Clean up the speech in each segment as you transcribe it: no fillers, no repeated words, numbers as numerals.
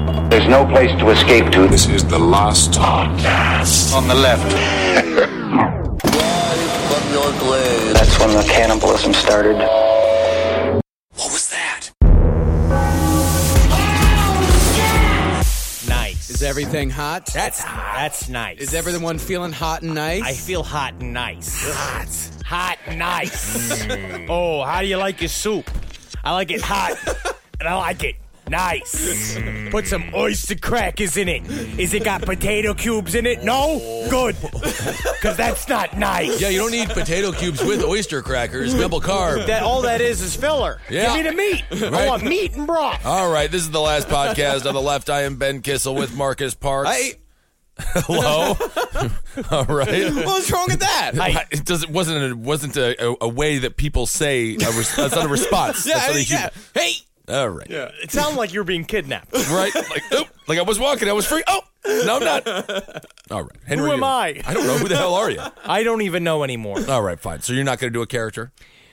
There's no place to escape to. This is the last podcast. On the left. That's when the cannibalism started. What was that? Nice. Is everything hot? That's nice. Is everyone feeling hot and nice? I feel hot and nice. Hot and nice. Oh, how do you like your soup? I like it hot, and I like it nice. Put some oyster crackers in it. Is it got potato cubes in it? No? Good. Because that's not nice. Yeah, you don't need potato cubes with oyster crackers. Double carb. All that is filler. Yeah. Give me the meat. Right. I want meat and broth. All right, this is the last podcast. On the left, I am Ben Kissel with Marcus Parks. Hey, Hello. All right. what's wrong with that? It wasn't a way that people say. That's not a response. Yeah, That's not a yeah. Hey. All right. Yeah. It sounded like you were being kidnapped. Right. Like I was walking. I was free. Oh, no, I'm not. All right. Henry, Who am I? I don't know. Who the hell are you? I don't even know anymore. All right, fine. So you're not going to do a character?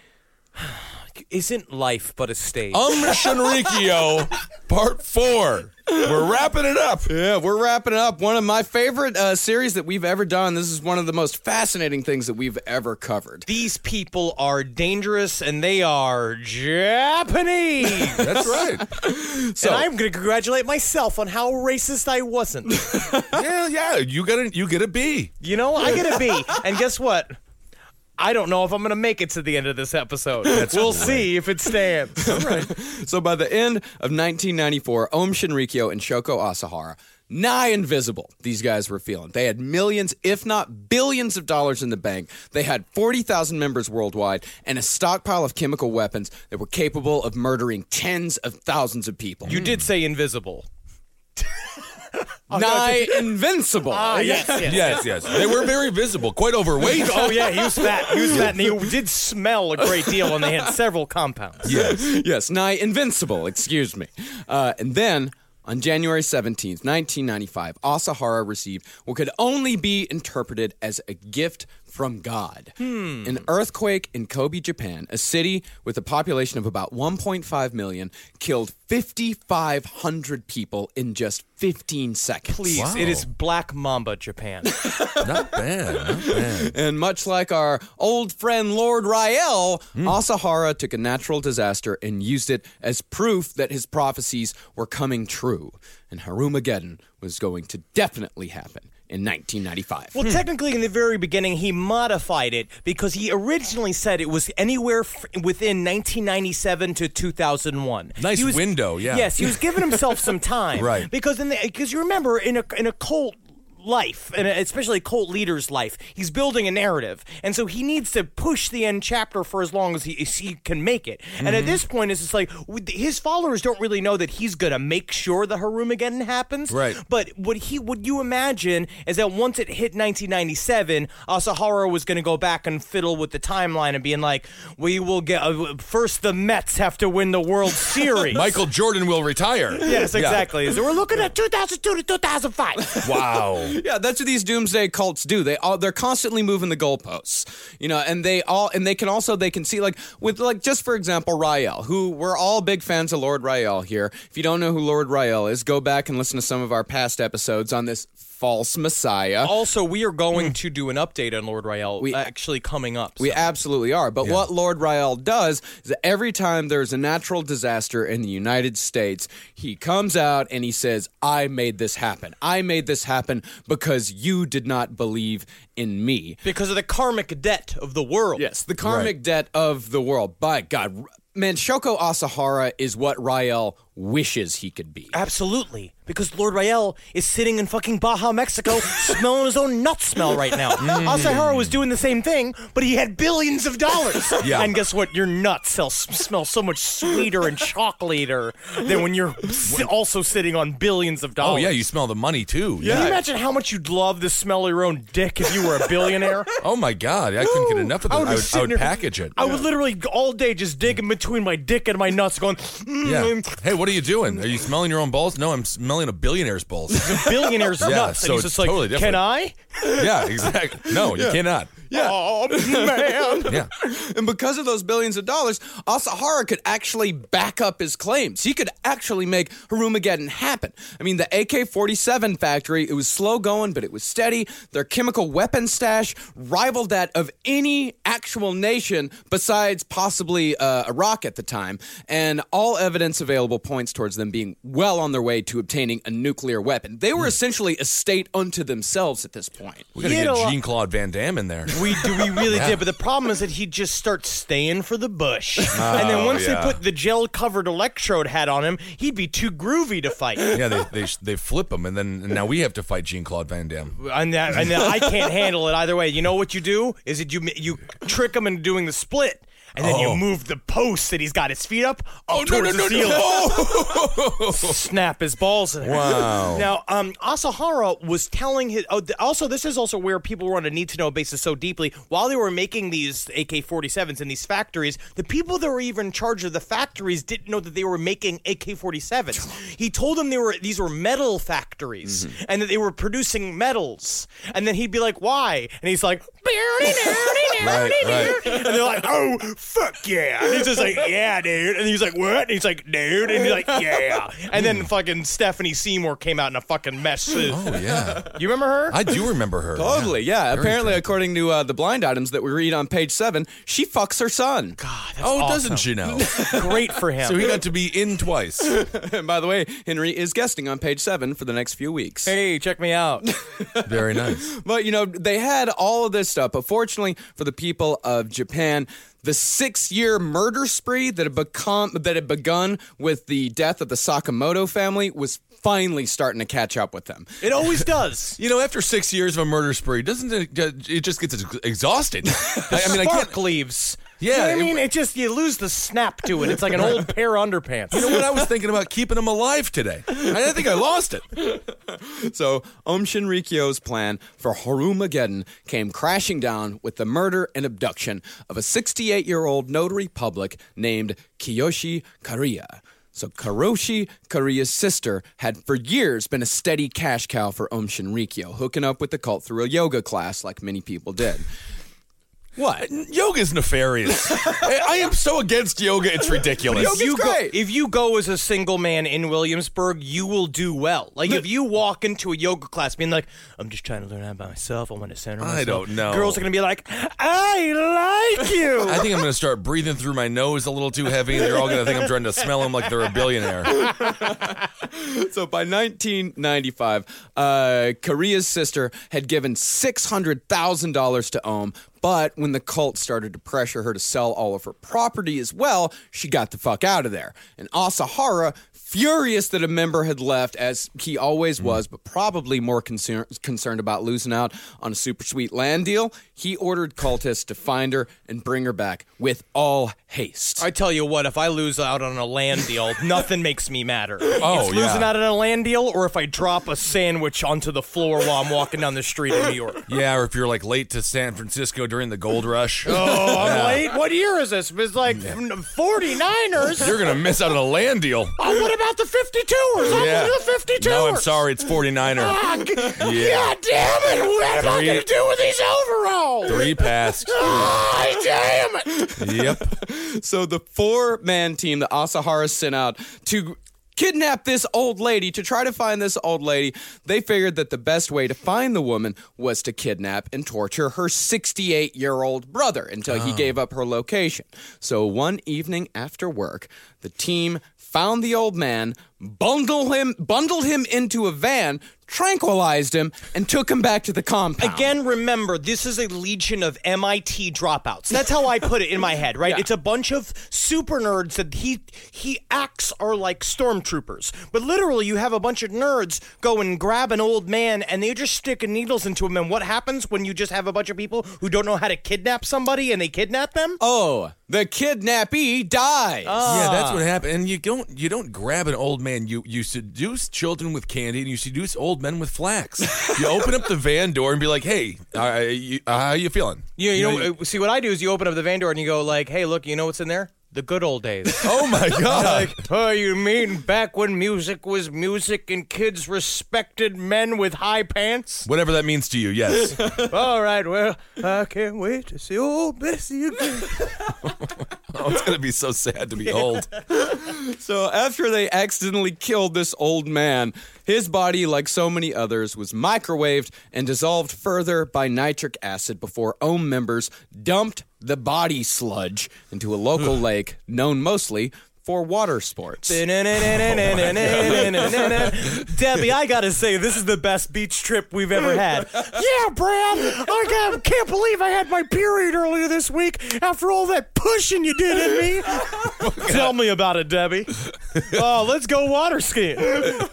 Isn't life but a stage? Shinrikyo, Part 4. We're wrapping it up. Yeah, we're wrapping it up. One of my favorite series that we've ever done. This is one of the most fascinating things that we've ever covered. These people are dangerous, and they are Japanese. That's right. So I'm going to congratulate myself on how racist I wasn't. Yeah. You get a B. You know, I get a B. And guess what? I don't know if I'm going to make it to the end of this episode. We'll see if it stands. All right. So by the end of 1994, Om Shinrikyo and Shoko Asahara, nigh invisible, these guys were feeling. They had millions, if not billions of dollars in the bank. They had 40,000 members worldwide and a stockpile of chemical weapons that were capable of murdering tens of thousands of people. You did say invisible. Nigh invincible. Yes. They were very visible, quite overweight. Oh, yeah, he was fat. And he did smell a great deal, and they had several compounds. Yes, nigh invincible, excuse me. And then, on January 17th, 1995, Asahara received what could only be interpreted as a gift from God. An earthquake in Kobe, Japan, a city with a population of about 1.5 million, killed 5,500 people in just 15 seconds. Please, Wow. it is Black Mamba, Japan. Not bad. And much like our old friend Lord Rael, Asahara took a natural disaster and used it as proof that his prophecies were coming true. And Harumageddon was going to definitely happen in 1995. Well, technically, in the very beginning, he modified it because he originally said it was anywhere within 1997 to 2001. Nice window, yeah. Yes, he was giving himself some time, Right. Because you remember in a cult life, and especially a cult leader's life, he's building a narrative, and so he needs to push the end chapter for as long as he can make it. And at this point, it's just like his followers don't really know that he's gonna make sure the Harumageddon happens. Right. But what you imagine is that once it hit 1997, Asahara was gonna go back and fiddle with the timeline and being like, "We will get first. The Mets have to win the World Series." Michael Jordan will retire. Yes, exactly. So we're looking at 2002 to 2005. Wow. Yeah, that's what these doomsday cults do. They're constantly moving the goalposts, and they can see just for example Rael, who we're all big fans of Lord Rael here. If you don't know who Lord Rael is, go back and listen to some of our past episodes on this false messiah. Also, we are going to do an update on Lord Rael actually coming up. We absolutely are. But what Lord Rael does is that every time there's a natural disaster in the United States, he comes out and he says, I made this happen. I made this happen because you did not believe in me. Because of the karmic debt of the world. Yes, the karmic debt of the world. By God, man, Shoko Asahara is what Rael wishes he could be. Absolutely. Because Lord Rael is sitting in fucking Baja, Mexico, smelling his own nut smell right now. Asahara was doing the same thing, but he had billions of dollars. Yeah. And guess what? Your nuts smell so much sweeter and chocolatier than when you're also sitting on billions of dollars. Oh, yeah, you smell the money, too. Can you imagine how much you'd love to smell your own dick if you were a billionaire? Oh, my God. I couldn't get enough of that. I would package it. I would literally all day just dig in between my dick and my nuts going, Yeah. Hey, what are you doing? Are you smelling your own balls? No, I'm smelling a billionaire's balls. billionaire's nuts. so and he's it's just like, totally different. can I? Yeah, exactly. No, you cannot. Yeah. Oh, man. Yeah. And because of those billions of dollars, Asahara could actually back up his claims. He could actually make Harumageddon happen. I mean, the AK-47 factory, it was slow going, but it was steady. Their chemical weapon stash rivaled that of any actual nation besides possibly Iraq at the time. And all evidence available points towards them being well on their way to obtaining a nuclear weapon. They were essentially a state unto themselves at this point. We got to get Jean-Claude Van Damme in there. We really did, but the problem is that he'd just start staying for the bush. And then once they put the gel-covered electrode hat on him, he'd be too groovy to fight. Yeah, they flip him, and now we have to fight Jean-Claude Van Damme. And I can't handle it either way. You know what you do? Is that you trick him into doing the split. And then you move the post that he's got his feet up towards the ceiling. Snap his balls in there. Wow. Now, Asahara was telling his... also, this is also where people were on a need-to-know basis so deeply. While they were making these AK-47s in these factories, the people that were even in charge of the factories didn't know that they were making AK-47s. He told them these were metal factories and that they were producing metals. And then he'd be like, why? And he's like... Right. And they're like, oh, fuck yeah. And he's just like, yeah, dude. And he's like, what? And he's like, dude. And he's like, yeah. And then fucking Stephanie Seymour came out in a fucking mess suit. Oh, yeah. You remember her? I do remember her. Totally, yeah. Very Apparently, attractive. according to the blind items that we read on page 7, she fucks her son. God, that's Oh, awesome. doesn't she know? Great for him. So he got to be in twice. And by the way, Henry is guesting on page 7 for the next few weeks. Hey, check me out. Very nice. But, they had all of this stuff. But fortunately for the people of Japan, the 6-year murder spree that had begun with the death of the Sakamoto family was finally starting to catch up with them. It always does. After 6 years of a murder spree, doesn't it just gets exhausting? I Spark leaves. Yeah, You know what I mean? It just, you lose the snap to it. It's like an old pair of underpants. You know what? I was thinking about keeping him alive today. I think I lost it. So, Shinrikyo's plan for Harumageddon came crashing down with the murder and abduction of a 68-year-old notary public named Kiyoshi Kariya. So Karoshi Kariya's sister had for years been a steady cash cow for Shinrikyo, hooking up with the cult through a yoga class like many people did. What? Yoga's nefarious. I am so against yoga, it's ridiculous. Yoga's great. If you go as a single man in Williamsburg, you will do well. Like, if you walk into a yoga class being like, I'm just trying to learn how by myself, I want to center myself. I don't know. Girls are going to be like, I like you. I think I'm going to start breathing through my nose a little too heavy, and they're all going to think I'm trying to smell them like they're a billionaire. So by 1995, Kariya's sister had given $600,000 to Om, but when the cult started to pressure her to sell all of her property as well, she got the fuck out of there. And Asahara, furious that a member had left, as he always was, but probably more concerned about losing out on a super sweet land deal, he ordered cultists to find her and bring her back with all haste. I tell you what, if I lose out on a land deal, nothing makes me madder. Oh, it's losing out on a land deal, or if I drop a sandwich onto the floor while I'm walking down the street in New York. Yeah, or if you're like late to San Francisco during the gold rush. Oh, I'm late? What year is this? It's like 49ers. You're going to miss out on a land deal. Oh, what about the 52ers? I'm Yeah. going to the 52ers. No, I'm sorry, it's 49er. God damn it. What am I going to do with these overalls? 3 passed. God damn it. Yep. So the 4-man team that Asahara sent out to kidnap this old lady, to try to find this old lady, they figured that the best way to find the woman was to kidnap and torture her 68-year-old brother until he gave up her location. So one evening after work, the team found the old man, bundled him into a van, tranquilized him, and took him back to the compound. Again, remember, this is a legion of MIT dropouts. That's how I put it in my head, right? Yeah. It's a bunch of super nerds that he acts are like stormtroopers. But literally, you have a bunch of nerds go and grab an old man, and they're just sticking needles into him. And what happens when you just have a bunch of people who don't know how to kidnap somebody, and they kidnap them? Oh, the kidnappee dies. Yeah, that's what happened. And you don't grab an old man. You seduce children with candy, and you seduce old men with flax. You open up the van door and be like, "Hey, how you feeling?" You know, see what I do is you open up the van door and you go like, "Hey, look, you know what's in there? The good old days. Oh my God! Like, oh, you mean back when music was music and kids respected men with high pants? Whatever that means to you, yes. All right, well, I can't wait to see old Bessie again. Oh, it's gonna be so sad to be old. So after they accidentally killed this old man, his body, like so many others, was microwaved and dissolved further by nitric acid before OHM members dumped the body sludge into a local lake known mostly for water sports. Debbie, I gotta say, this is the best beach trip we've ever had. Yeah, Brad, I can't believe I had my period earlier this week after all that pushing you did in me. Tell me about it, Debbie. Oh, let's go water skiing. Did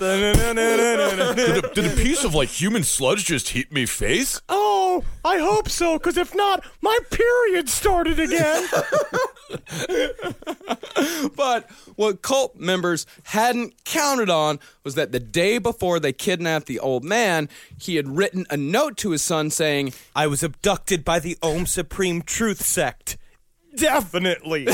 a piece of like human sludge just hit me face? Oh, I hope so, because if not, my period started again. But what cult members hadn't counted on was that the day before they kidnapped the old man, he had written a note to his son saying, I was abducted by the OHM Supreme Truth Sect. Definitely.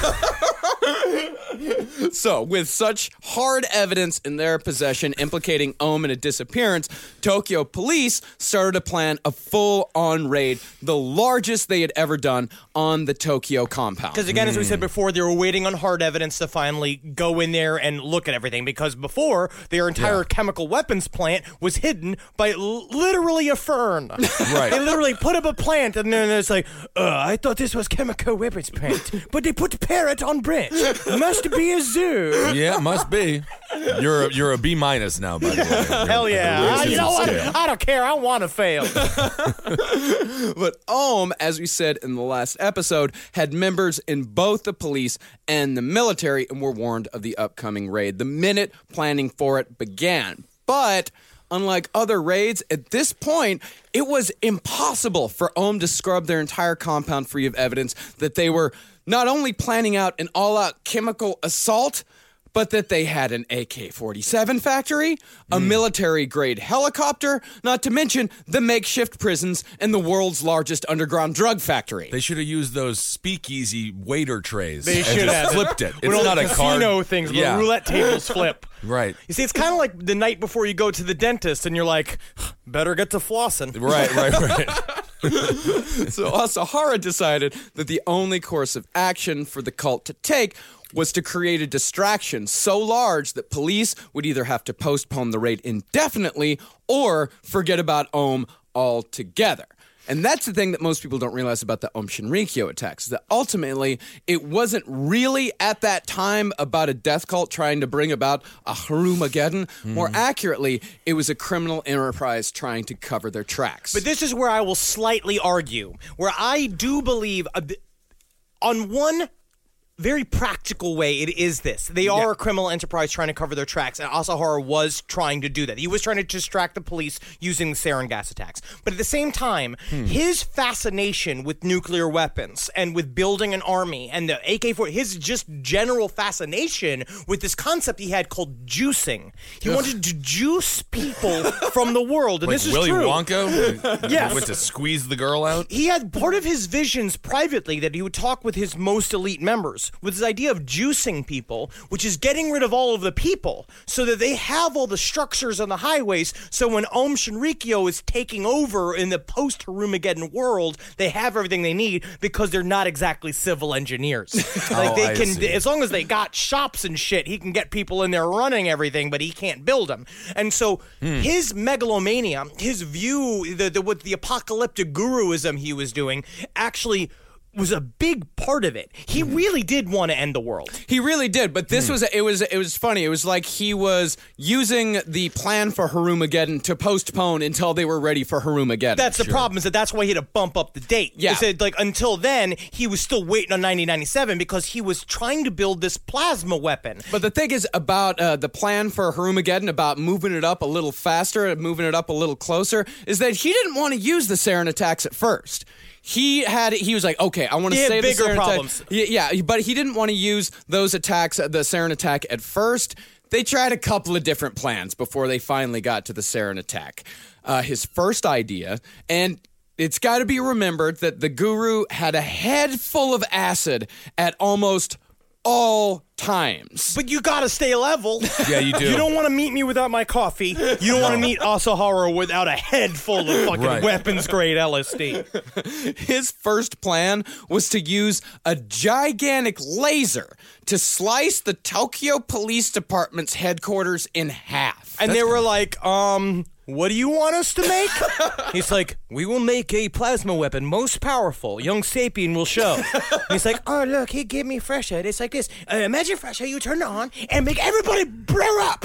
So, with such hard evidence in their possession implicating OHM in a disappearance, Tokyo police started to plan a full-on raid, the largest they had ever done on the Tokyo compound. Because again, as we said before, they were waiting on hard evidence to finally go in there and look at everything. Because before, their entire chemical weapons plant was hidden by literally a fern. Right. They literally put up a plant, and then it's like, I thought this was chemical weapons plant, but they put parrot on branch. Must be a zoo. Yeah, it must be. You're a B- now, by the way. Hell yeah. You know what? Scale. I don't care. I want to fail. But OHM, as we said in the last episode, had members in both the police and the military and were warned of the upcoming raid the minute planning for it began. But unlike other raids, at this point, it was impossible for OHM to scrub their entire compound free of evidence that they were not only planning out an all-out chemical assault, but that they had an AK-47 factory, a military-grade helicopter, not to mention the makeshift prisons and the world's largest underground drug factory. They should have used those speakeasy waiter trays. They and should just have. flipped it. When It's all not the a card. casino things, where Yeah. the roulette tables flip. Right. You see, it's kind of like the night before you go to the dentist and you're like, better get to flossing. Right. So Asahara decided that the only course of action for the cult to take was to create a distraction so large that police would either have to postpone the raid indefinitely or forget about OHM altogether. And that's the thing that most people don't realize about the Aum Shinrikyo attacks, that ultimately it wasn't really at that time about a death cult trying to bring about a Harumageddon. More accurately, it was a criminal enterprise trying to cover their tracks. But this is where I will slightly argue, where I do believe, on one very practical way, it is this. They are a criminal enterprise trying to cover their tracks, and Asahara was trying to do that. He was trying to distract the police using the sarin gas attacks. But at the same time, his fascination with nuclear weapons and with building an army and the AK-47, his just general fascination with this concept he had called juicing. He wanted to juice people from the world, and Like this is Willy true. Wonka? Yes. Went to squeeze the girl out? He had part of his visions privately that he would talk with his most elite members with this idea of juicing people, which is getting rid of all of the people so that they have all the structures on the highways, so when Aum Shinrikyo is taking over in the post-Harumageddon world, they have everything they need because they're not exactly civil engineers. Like they I can, see. as long as they got shops and shit, he can get people in there running everything, but he can't build them. And so his megalomania, his view, with the apocalyptic guruism he was doing, actually was a big part of it. He really did want to end the world. He really did, but this was it was funny. It was like he was using the plan for Harumageddon to postpone until they were ready for Harumageddon. That's the problem, is that's why he had to bump up the date. Yeah. He said, like, until then, he was still waiting on 1997 because he was trying to build this plasma weapon. But the thing is about the plan for Harumageddon, about moving it up a little faster and moving it up a little closer, is that he didn't want to use the sarin attacks at first. He was like, okay, I want to He had save the bigger sarin problems. attack. Yeah, but he didn't want to use those attacks, the sarin attack at first. They tried a couple of different plans before they finally got to the sarin attack. His first idea, and it's got to be remembered that the guru had a head full of acid at almost all times. But you gotta stay level. Yeah, you do. You don't want to meet me without my coffee. You don't want to meet Asahara without a head full of fucking weapons-grade LSD. His first plan was to use a gigantic laser to slice the Tokyo Police Department's headquarters in half. And they were like, what do you want us to make? He's like, we will make a plasma weapon most powerful. Young Sapien will show. And he's like, oh, look, he gave me fresh head. It's like this. Imagine fresh head, you turn it on and make everybody blare up.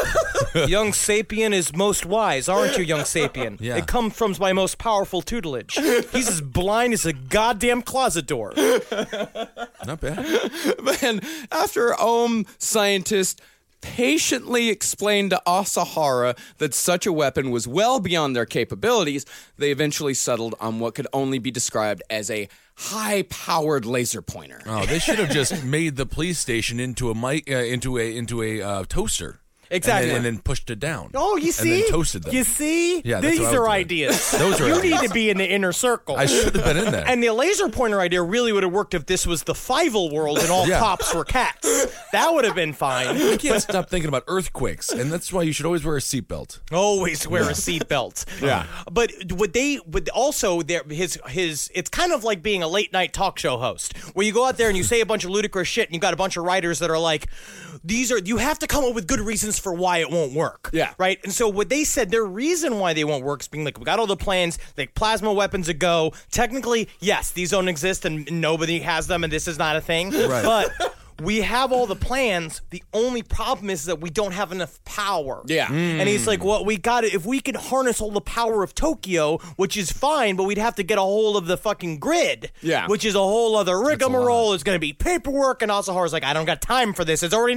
Young Sapien is most wise, aren't you, Young Sapien? Yeah. It comes from my most powerful tutelage. He's as blind as a goddamn closet door. Not bad. And after scientists patiently explained to Asahara that such a weapon was well beyond their capabilities, they eventually settled on what could only be described as a high-powered laser pointer. Oh, they should have just made the police station into a mic, into a toaster. Exactly. And then pushed it down. Oh, you see? And then toasted them. You see? Yeah, that's These what I are would do. ideas. Those are You ideas. need to be in the inner circle. I should have been in there. And the laser pointer idea really would have worked if this was the Fievel world and all Yeah. cops were cats. That would have been fine. You can't stop thinking about earthquakes, and that's why you should always wear a seatbelt. Always wear a seatbelt. Yeah. But would also his it's kind of like being a late night talk show host where you go out there and you say a bunch of ludicrous shit and you got a bunch of writers that are like, you have to come up with good reasons for why it won't work. Yeah. Right? And so what they said, their reason why they won't work is being like, we got all the plans, like plasma weapons a go. Technically, yes, these don't exist and nobody has them and this is not a thing. Right. But we have all the plans. The only problem is that we don't have enough power. Yeah. And he's like, well, we got it. If we could harness all the power of Tokyo, which is fine, but we'd have to get a hold of the fucking grid. Yeah. Which is a whole other rigmarole. It's going to be paperwork. And Asahara's like, I don't got time for this. It's already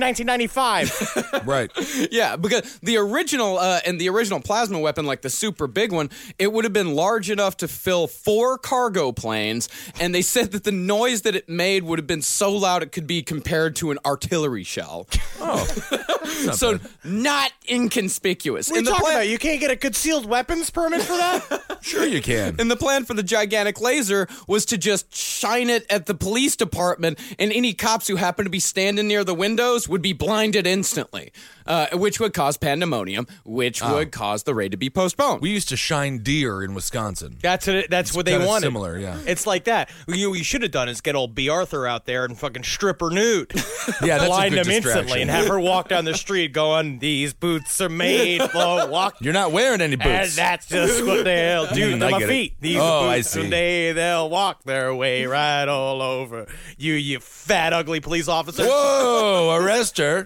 1995. Right. Yeah, because the original plasma weapon, like the super big one, it would have been large enough to fill 4 cargo planes, and they said that the noise that it made would have been so loud it could be compared to an artillery shell. Oh. So not inconspicuous. What are you talking about? You can't get a concealed weapons permit for that? Sure you can. And the plan for the gigantic laser was to just shine it at the police department, and any cops who happened to be standing near the windows would be blinded instantly, which would cause pandemonium, which would cause the raid to be postponed. We used to shine deer in Wisconsin. That's what they kinda wanted. similar, yeah. It's like that. What you should have done is get old B. Arthur out there and fucking strip her nude. Yeah, that's Blind a good him instantly distraction. and have her walk down the street going, these boots are made for walk. You're not wearing any And boots. that's just what they'll do to I my get it. feet. These Oh, I boots see. today, they'll walk their way right all over you fat, ugly police officer. Whoa, arrest her.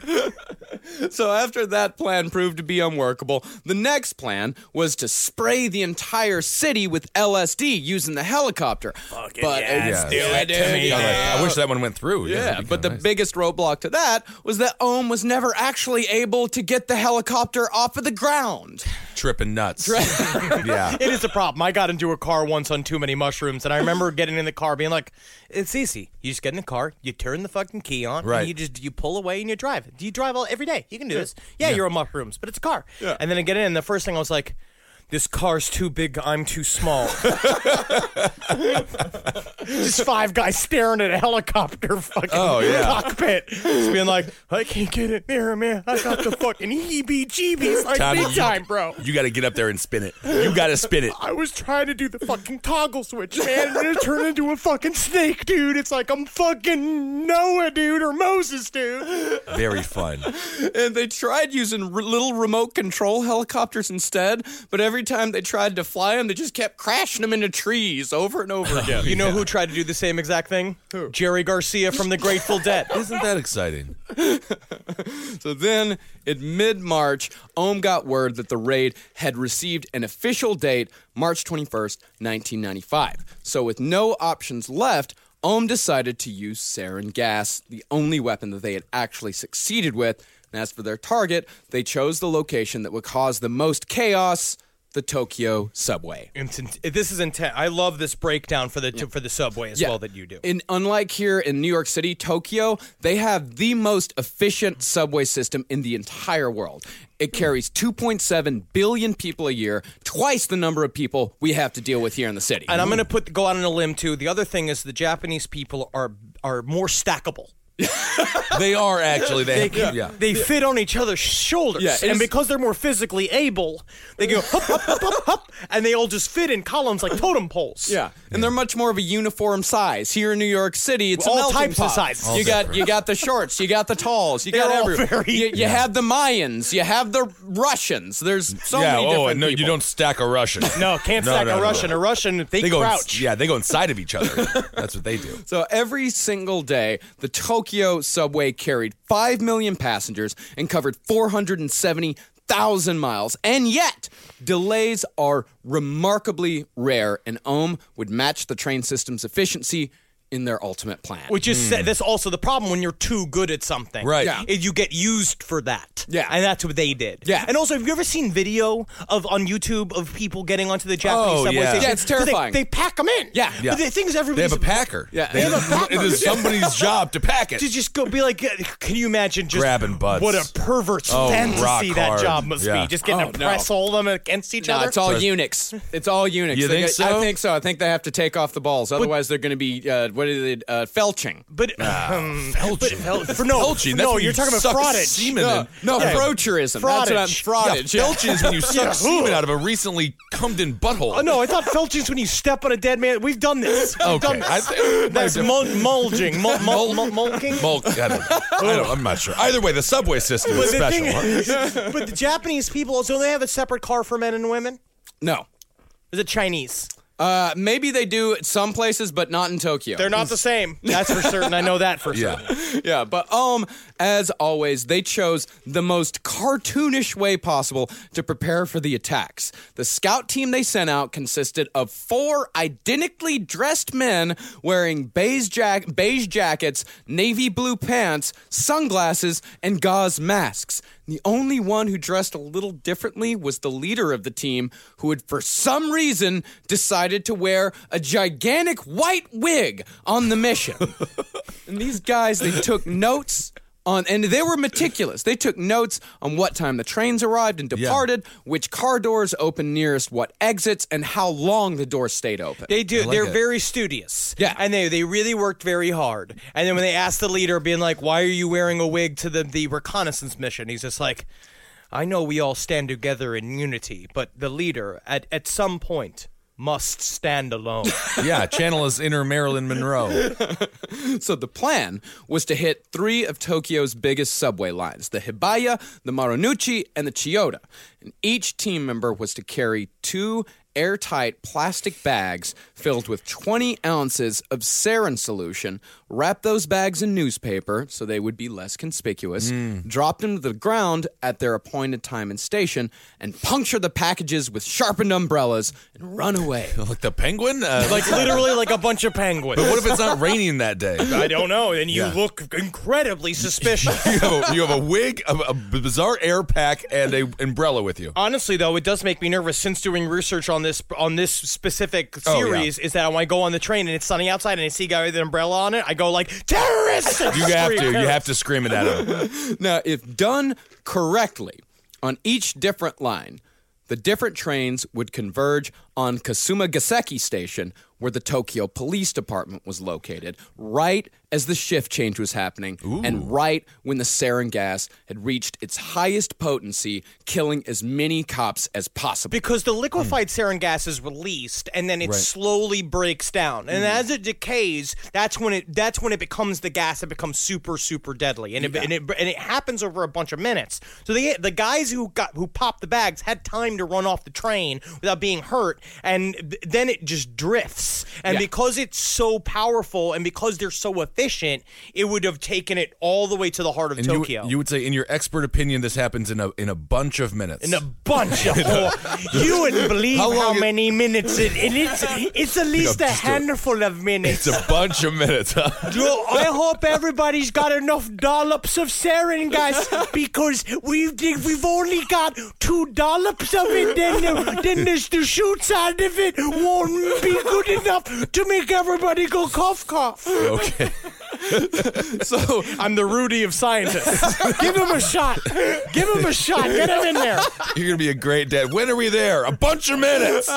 So after that plan proved to be unworkable, the next plan was to spray the entire city with LSD using the helicopter. Fucking But yes, yeah. do it to me. I wish that one went through. Yeah, that'd be but the kinda nice. biggest roadblock to that was that Ohm was never actually able to get the helicopter off of the ground. tripping nuts. Yeah. It is a problem. I got into a car once on too many mushrooms, and I remember getting in the car being like, it's easy. You just get in the car, you turn the fucking key on, Right. and you pull away and you drive. Do you drive every day? You can do this. Yeah, you're on mushrooms, but it's a car. Yeah. And then I get in, and the first thing I was like, this car's too big, I'm too small. Just 5 guys staring at a helicopter fucking cockpit. Just being like, I can't get it near man. I got the fucking heebie-jeebies like Tommy, big time, bro. You got to get up there and spin it. You got to spin it. I was trying to do the fucking toggle switch, man, and it turned into a fucking snake, dude. It's like I'm fucking Noah, dude, or Moses, dude. Very fun. And they tried using little remote control helicopters instead, but every time they tried to fly them, they just kept crashing them into trees over and over again. You know who tried to do the same exact thing? Who? Jerry Garcia from the Grateful Dead. Isn't that exciting? So then, in mid-March, Ohm got word that the raid had received an official date, March 21st, 1995. So with no options left, Ohm decided to use sarin gas, the only weapon that they had actually succeeded with. And as for their target, they chose the location that would cause the most chaos, the Tokyo subway. This is intense. I love this breakdown for the subway as well that you do. Unlike here in New York City, Tokyo, they have the most efficient subway system in the entire world. It carries 2.7 billion people a year, twice the number of people we have to deal with here in the city. And I'm going to go out on a limb, too. The other thing is the Japanese people are more stackable. They are actually. They fit on each other's shoulders. Yeah, and because they're more physically able, they go hop, hop, hop, hop, hop, and they all just fit in columns like totem poles. Yeah, and they're much more of a uniform size. Here in New York City, it's a all melting types pot. of sizes. You got the shorts, you got the talls, you got They're all everyone. very- You have the Mayans, you have the Russians. There's so many different and no, people. you don't stack a Russian. No, can't stack a Russian. A Russian, they go crouch. they go inside of each other. That's what they do. So every single day, the Tokyo subway carried 5 million passengers and covered 470,000 miles. And yet, delays are remarkably rare, and Ohm would match the train system's efficiency in their ultimate plan. Which is that's also the problem when you're too good at something. Right. Yeah. Is you get used for that. Yeah. And that's what they did. Yeah. And also, have you ever seen video on YouTube of people getting onto the Japanese Oh, subway yeah. station? Yeah, it's terrifying. They pack them in. Yeah. Yeah. But the thing is, They everybody's have a packer. Yeah. They have a packer. It is somebody's job to pack it. to just go be like, can you imagine just Grabbing butts. what a pervert's Oh, fantasy rock that hard. job must Yeah. be? Just getting Oh, to no. press all of them against each No, other. it's all eunuchs. It's all eunuchs. You think so? I think so. I think they have to take off the balls. Otherwise, they're going to be, felching. But Felching. Felching. That's when you're you talking about suck fraudage. semen No, in. frocherism. That's what I'm fraudage. Yeah, felching is when you suck semen out of a recently cummed-in butthole. Oh, no, I thought felching's when you step on a dead man. We've done this. We've Okay. done this. That's mulging. Mulking? I'm not sure. Either way, the subway system is But the special. thing is, but the Japanese people, so they have a separate car for men and women? No. Is it Chinese? Maybe they do at some places, but not in Tokyo. They're not the same. That's for certain. I know that for certain. Yeah. Yeah, but as always, they chose the most cartoonish way possible to prepare for the attacks. The scout team they sent out consisted of 4 identically dressed men wearing beige jackets, navy blue pants, sunglasses, and gauze masks. The only one who dressed a little differently was the leader of the team, who had, for some reason, decided to wear a gigantic white wig on the mission. And these guys, they took notes and they were meticulous. They took notes on what time the trains arrived and departed, which car doors opened nearest what exits, and how long the doors stayed open. They do. like They're it. very studious. Yeah. And they really worked very hard. And then when they asked the leader, being like, why are you wearing a wig to the reconnaissance mission? He's just like, I know we all stand together in unity, but the leader, at some point, must stand alone. Yeah, channel is inner Marilyn Monroe. So the plan was to hit 3 of Tokyo's biggest subway lines, the Hibiya, the Marunouchi, and the Chiyoda. And each team member was to carry 2 airtight plastic bags filled with 20 ounces of sarin solution, wrap those bags in newspaper so they would be less conspicuous, drop them to the ground at their appointed time and station, and puncture the packages with sharpened umbrellas and run away. Like the penguin? Like literally like a bunch of penguins. What if it's not raining that day? I don't know. And you Yeah. look incredibly suspicious. You have a wig, a bizarre air pack, and an umbrella with you. Honestly, though, it does make me nervous since doing research on this specific series. Is that when I go on the train and it's sunny outside and I see a guy with an umbrella on it, I go like terrorists. You have to scream it at him. Now, if done correctly on each different line, the different trains would converge on Kasumagaseki Station, where the Tokyo Police Department was located, right as the shift change was happening, and right when the sarin gas had reached its highest potency, killing as many cops as possible. Because the liquefied sarin gas is released and then it slowly breaks down, and as it decays, that's when it becomes the gas that becomes super super deadly, and it happens over a bunch of minutes. So the guys who popped the bags had time to run off the train without being hurt, and then it just drifts. And because it's so powerful and because they're so efficient, it would have taken it all the way to the heart of Tokyo. You would say, in your expert opinion, this happens in a bunch of minutes. In a bunch of you wouldn't believe how many minutes it's at least a handful of minutes. It's a bunch of minutes, huh? I hope everybody's got enough dollops of sarin gas because we've only got 2 dollops of it. Then the shoots out of it won't be good enough to make everybody go cough cough. Okay. So I'm the Rudy of scientists. Give him a shot. Give him a shot. Get him in there. You're gonna be a great dad. When are we there? A bunch of minutes.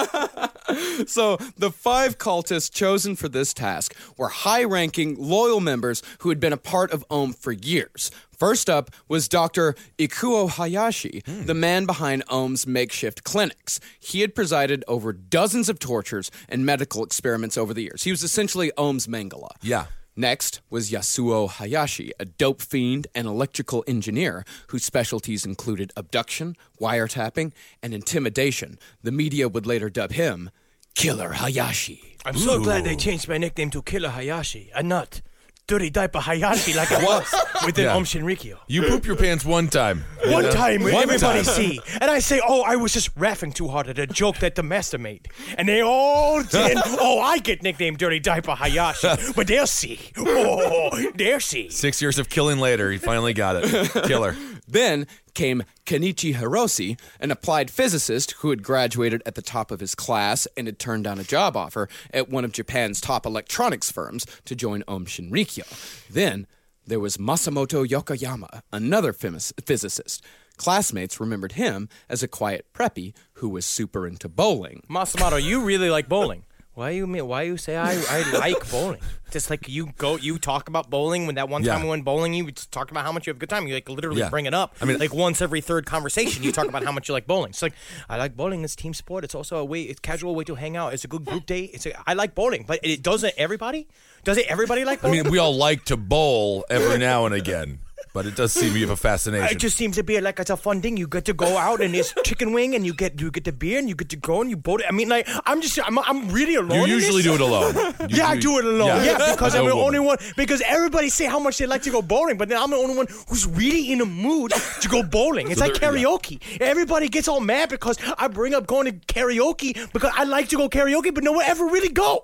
So the 5 cultists chosen for this task were high-ranking, loyal members who had been a part of Ohm for years. First up was Dr. Ikuo Hayashi, the man behind Ohm's makeshift clinics. He had presided over dozens of tortures and medical experiments over the years. He was essentially Ohm's Mengele. Yeah. Next was Yasuo Hayashi, a dope fiend and electrical engineer whose specialties included abduction, wiretapping, and intimidation. The media would later dub him Killer Hayashi. I'm so glad they changed my nickname to Killer Hayashi and not Dirty Diaper Hayashi like I was within Yeah. Om Shinrikyo. You poop your pants one time. One time when One everybody time. see. And I say, oh, I was just laughing too hard at a joke that the master made. And they all did. Oh, I get nicknamed Dirty Diaper Hayashi. But they'll see. Oh, they'll see. 6 years of killing later, he finally got it. Killer. Then came Kenichi Hiroshi, an applied physicist who had graduated at the top of his class and had turned down a job offer at one of Japan's top electronics firms to join Om Shinrikyo. Then there was Masamoto Yokoyama, another physicist. Classmates remembered him as a quiet preppy who was super into bowling. Masamoto, you really like bowling. Why you say I like bowling? Just like you talk about bowling when that one time Yeah. we went bowling, you just talked about how much you have a good time. You like literally Yeah. bring it up. I mean- like once every third conversation, you talk about how much you like bowling. It's like I like bowling. It's team sport. It's also it's casual way to hang out. It's a good group date. I like bowling, but it doesn't everybody. Does it everybody like I bowling? mean, we all like to bowl every now and again, but it does seem you have a fascination. It just seems to be like it's a fun thing. You get to go out and it's chicken wing, and you get the beer, and you get to go and you boat. I mean, like I'm really alone. You in usually this. do it alone. Yeah, I do it alone. Yeah, because I'm No the woman. only one. Because everybody say how much they like to go bowling, but then I'm the only one who's really in a mood to go bowling. It's like there- yeah. karaoke. Everybody gets all mad because I bring up going to karaoke because I like to go karaoke, but no one ever really go.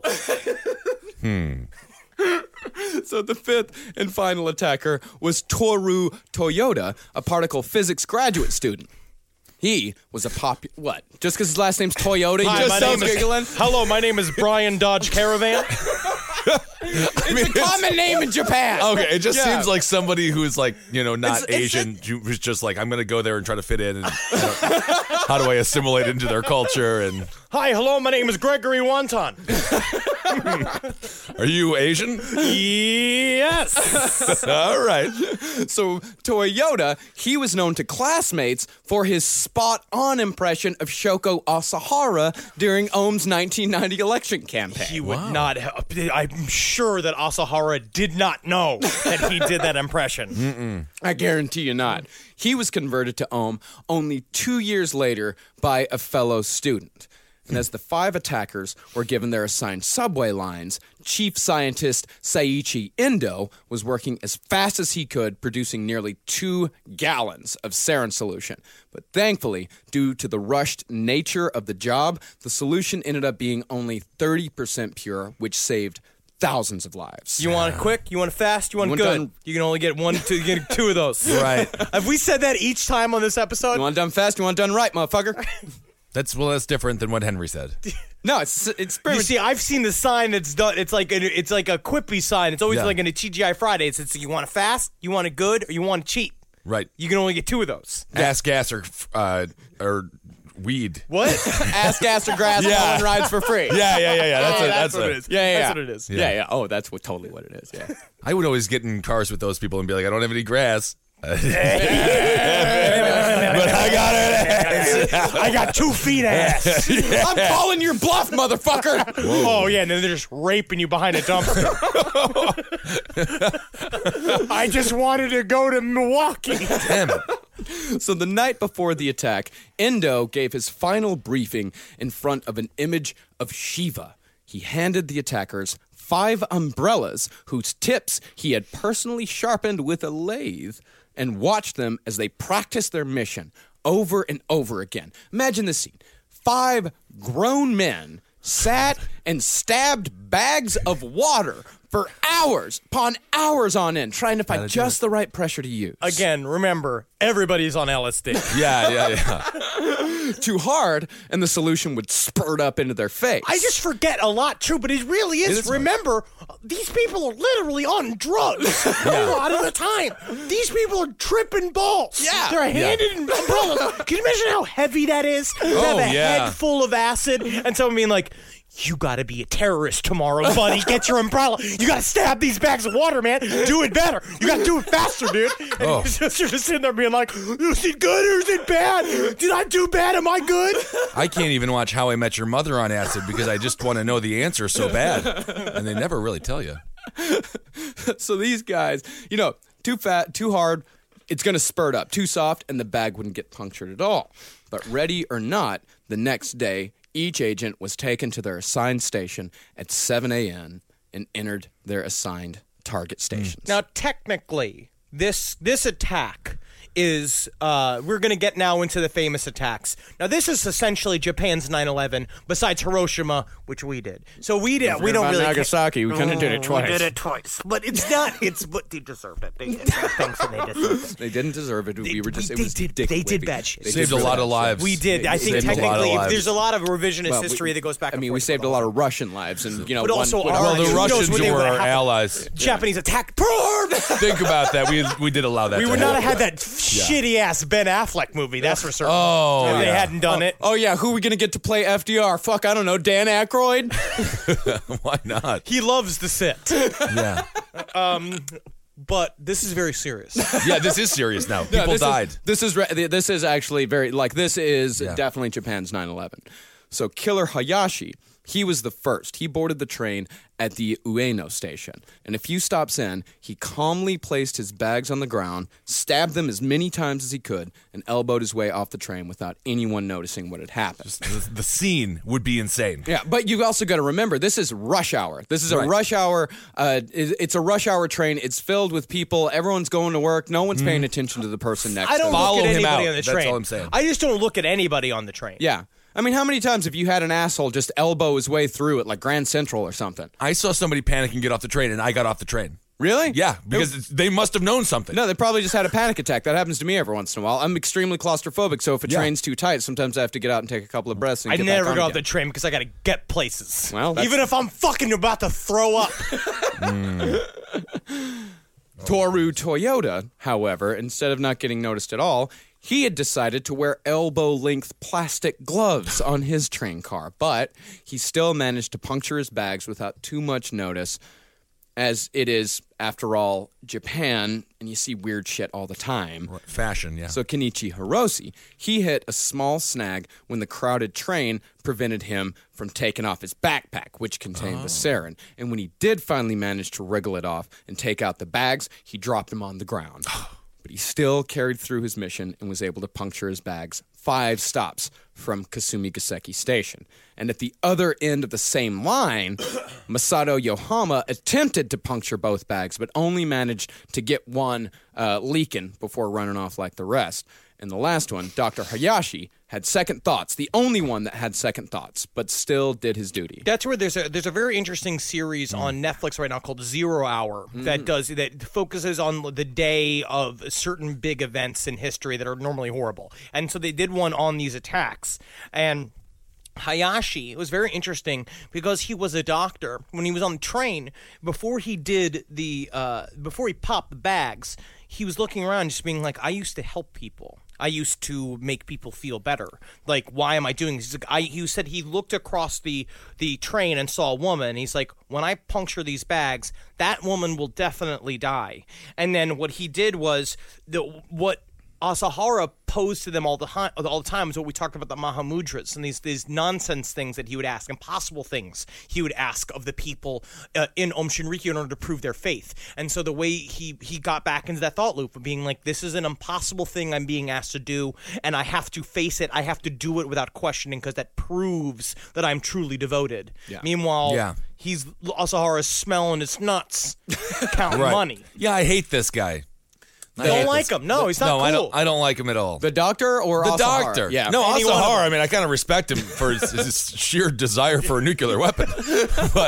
So the 5th and final attacker was Toru Toyota, a particle physics graduate student. He was a what? Just because his last name's Toyota, he just sounds giggling? Hello, my name is Brian Dodge Caravan. It's a common name in Japan. Okay, it just Yeah. seems like somebody who's like, not It's- Asian, who's just like, I'm going to go there and try to fit in. And how do I assimilate into their culture? And Hi, hello, my name is Gregory Wonton. are you Asian? Yes. All right. So Toyota, he was known to classmates for his spot-on impression of Shoko Asahara during Ohm's 1990 election campaign. He would not have. I'm sure that Asahara did not know that he did that impression. I guarantee you not. He was converted to Ohm only 2 years later by a fellow student. And as the 5 attackers were given their assigned subway lines, Chief Scientist Saiichi Endo was working as fast as he could, producing nearly 2 gallons of sarin solution. But thankfully, due to the rushed nature of the job, the solution ended up being only 30% pure, which saved thousands of lives. You want it quick? You want it fast? You want it You want good? done- You can only get you get 2 of those. Right. Have we said that each time on this episode? You want it done fast, you want it done right, motherfucker. That's different than what Henry said. No, it's You see, I've seen the sign that's done. It's like a Quippy sign. It's always Yeah. like in a TGI Friday. It's you want it fast, you want it good, or you want it cheap. Right. You can only get 2 of those. Gas, or weed. What? ass, gas, or grass, Yeah. no one rides for free. Yeah. That's what it is. Yeah. That's what it is. Yeah. Oh, that's totally what it is. Yeah. I would always get in cars with those people and be like, I don't have any grass. But I got it. I got 2 feet ass. I'm calling your bluff, motherfucker. Oh yeah, and then they're just raping you behind a dumpster. I just wanted to go to Milwaukee. Damn it. So the night before the attack, Endo gave his final briefing in front of an image of Shiva. He handed the attackers 5 umbrellas whose tips he had personally sharpened with a lathe and watched them as they practiced their mission over and over again. Imagine this scene. 5 grown men sat and stabbed bags of water for hours upon hours on end, trying to find just the right pressure to use. Again, remember, everybody's on LSD. Yeah. Too hard, and the solution would spurt up into their face. I just forget a lot, too, but it really is. Remember, these people are literally on drugs a lot of the time. These people are tripping balls. Yeah. They're handed in umbrellas. Can you imagine how heavy that is? To have a head full of acid and someone being like, you gotta be a terrorist tomorrow, buddy. Get your umbrella. You gotta stab these bags of water, man. Do it better. You gotta do it faster, dude. And you're just sitting there being like, is it good or is it bad? Did I do bad? Am I good? I can't even watch How I Met Your Mother on acid because I just want to know the answer so bad. And they never really tell you. So these guys, too fat, too hard, it's going to spurt up. Too soft, and the bag wouldn't get punctured at all. But ready or not, the next day, each agent was taken to their assigned station at 7 a.m. and entered their assigned target stations. Now, technically, this attack is, we're going to get now into the famous attacks. Now, this is essentially Japan's 9/11, besides Hiroshima, which we did. So we don't really... Nagasaki, we kind of did it twice. We did it twice. But it's not, but they deserved it. They did bad things and they deserved it. They didn't deserve it. We were just, it was They did bad shit. They saved a lot of lives. We did. I think technically, there's a lot of revisionist history that goes back and forth. We saved a lot of Russian lives. And, but also the Russians were our allies. Japanese attack. Pearl Harbor! Think about that. We did allow that. We would not have had that shitty-ass Ben Affleck movie, that's for certain. Oh, if they hadn't done it. Oh, yeah, who are we going to get to play FDR? Fuck, I don't know, Dan Aykroyd? Why not? He loves to sit. Yeah. But this is very serious. Yeah, this is serious now. People died. This is actually very, this is definitely Japan's 9/11. So Killer Hayashi, he was the first. He boarded the train at the Ueno station. And a few stops in, he calmly placed his bags on the ground, stabbed them as many times as he could, and elbowed his way off the train without anyone noticing what had happened. The scene would be insane. Yeah, but you also got to remember, this is rush hour. This is a rush hour. It's a rush hour train. It's filled with people. Everyone's going to work. No one's paying attention to the person next to them. I don't look at anybody on the train. That's all I'm saying. I just don't look at anybody on the train. Yeah. I mean, how many times have you had an asshole just elbow his way through it like Grand Central or something? I saw somebody panic and get off the train, and I got off the train. Really? Yeah, because they must have known something. No, they probably just had a panic attack. That happens to me every once in a while. I'm extremely claustrophobic, so if a train's too tight, sometimes I have to get out and take a couple of breaths and I get never back on go off again. the train because I got to get places. Well, even if I'm fucking about to throw up. Toru Toyota, however, instead of not getting noticed at all, he had decided to wear elbow-length plastic gloves on his train car, but he still managed to puncture his bags without too much notice, as it is, after all, Japan, and you see weird shit all the time. Fashion, yeah. So Kenichi Hiroshi, he hit a small snag when the crowded train prevented him from taking off his backpack, which contained the sarin. And when he did finally manage to wriggle it off and take out the bags, he dropped them on the ground. But he still carried through his mission and was able to puncture his bags 5 stops from Kasumigaseki Station. And at the other end of the same line, Masato Yohama attempted to puncture both bags, but only managed to get one leaking before running off like the rest. And the last one, Dr. Hayashi, had second thoughts, the only one that had second thoughts, but still did his duty. That's where there's a very interesting series on Netflix right now called 0 Hour that focuses on the day of certain big events in history that are normally horrible. And so they did one on these attacks. And Hayashi, it was very interesting because he was a doctor. When he was on the train, before he popped the bags, he was looking around just being like, I used to help people. I used to make people feel better. Like, why am I doing this? He said he looked across the train and saw a woman. He's like, when I puncture these bags, that woman will definitely die. And then what he did was what Asahara posed to them all the time is what we talked about, the Mahamudras and these nonsense things that he would ask, impossible things he would ask of the people in Om Shinrikyo in order to prove their faith. And so the way he got back into that thought loop of being like, this is an impossible thing I'm being asked to do, and I have to face it. I have to do it without questioning because that proves that I'm truly devoted. Yeah. Meanwhile, Asahara's smelling his nuts, counting money. Yeah, I hate this guy. I don't like him. No, he's not cool. I don't like him at all. The doctor or the Asahara? Doctor? Yeah. No, Asahara. I mean, I kind of respect him for his sheer desire for a nuclear weapon, but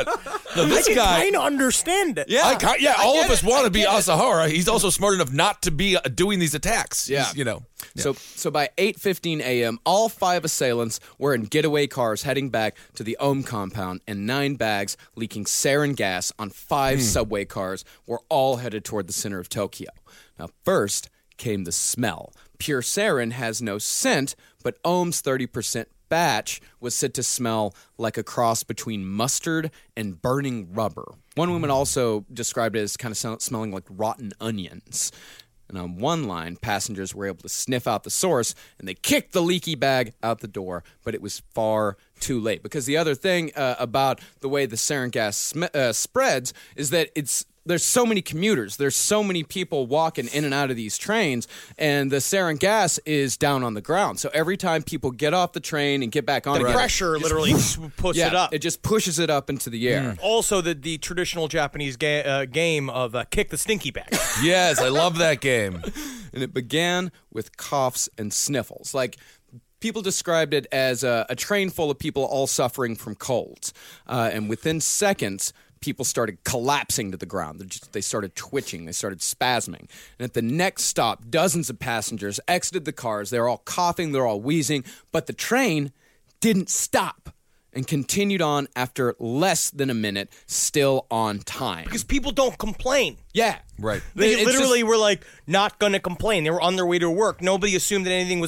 No, this I guy. kind of understand it. Yeah. All of get us it. want I to be get it. Asahara. He's also smart enough not to be doing these attacks. Yeah. He's, Yeah. So by 8:15 a.m., all 5 assailants were in getaway cars heading back to the Ohm compound, and 9 bags leaking sarin gas on 5 subway cars were all headed toward the center of Tokyo. Now, first came the smell. Pure sarin has no scent, but Ohm's 30% batch was said to smell like a cross between mustard and burning rubber. One woman also described it as kind of smelling like rotten onions. And on one line, passengers were able to sniff out the source, and they kicked the leaky bag out the door, but it was far too late. Because the other thing about the way the sarin gas spreads is that there's so many commuters, there's so many people walking in and out of these trains, and the sarin gas is down on the ground. So every time people get off the train and get back on The again, pressure literally puts it up. it just pushes it up into the air. Also, the traditional Japanese game of kick the stinky bag. Yes, I love that game. And it began with coughs and sniffles. Like, people described it as a train full of people all suffering from colds. And within seconds, people started collapsing to the ground. They started twitching. They started spasming. And at the next stop, dozens of passengers exited the cars. They were all coughing. They were all wheezing. But the train didn't stop and continued on after less than a minute, still on time. Because people don't complain. Yeah. Right. They It's literally just- were like not going to complain. They were on their way to work. Nobody assumed that anything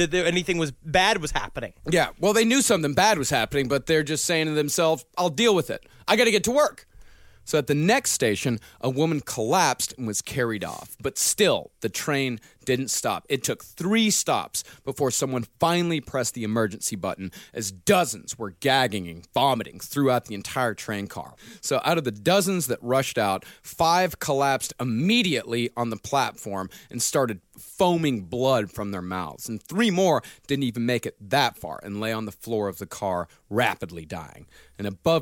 was bad was happening. Yeah, well, they knew something bad was happening, but they're just saying to themselves, I'll deal with it. I got to get to work. So at the next station, a woman collapsed and was carried off. But still, the train didn't stop. It took 3 stops before someone finally pressed the emergency button, as dozens were gagging and vomiting throughout the entire train car. So out of the dozens that rushed out, 5 collapsed immediately on the platform and started foaming blood from their mouths. And 3 more didn't even make it that far and lay on the floor of the car, rapidly dying. And above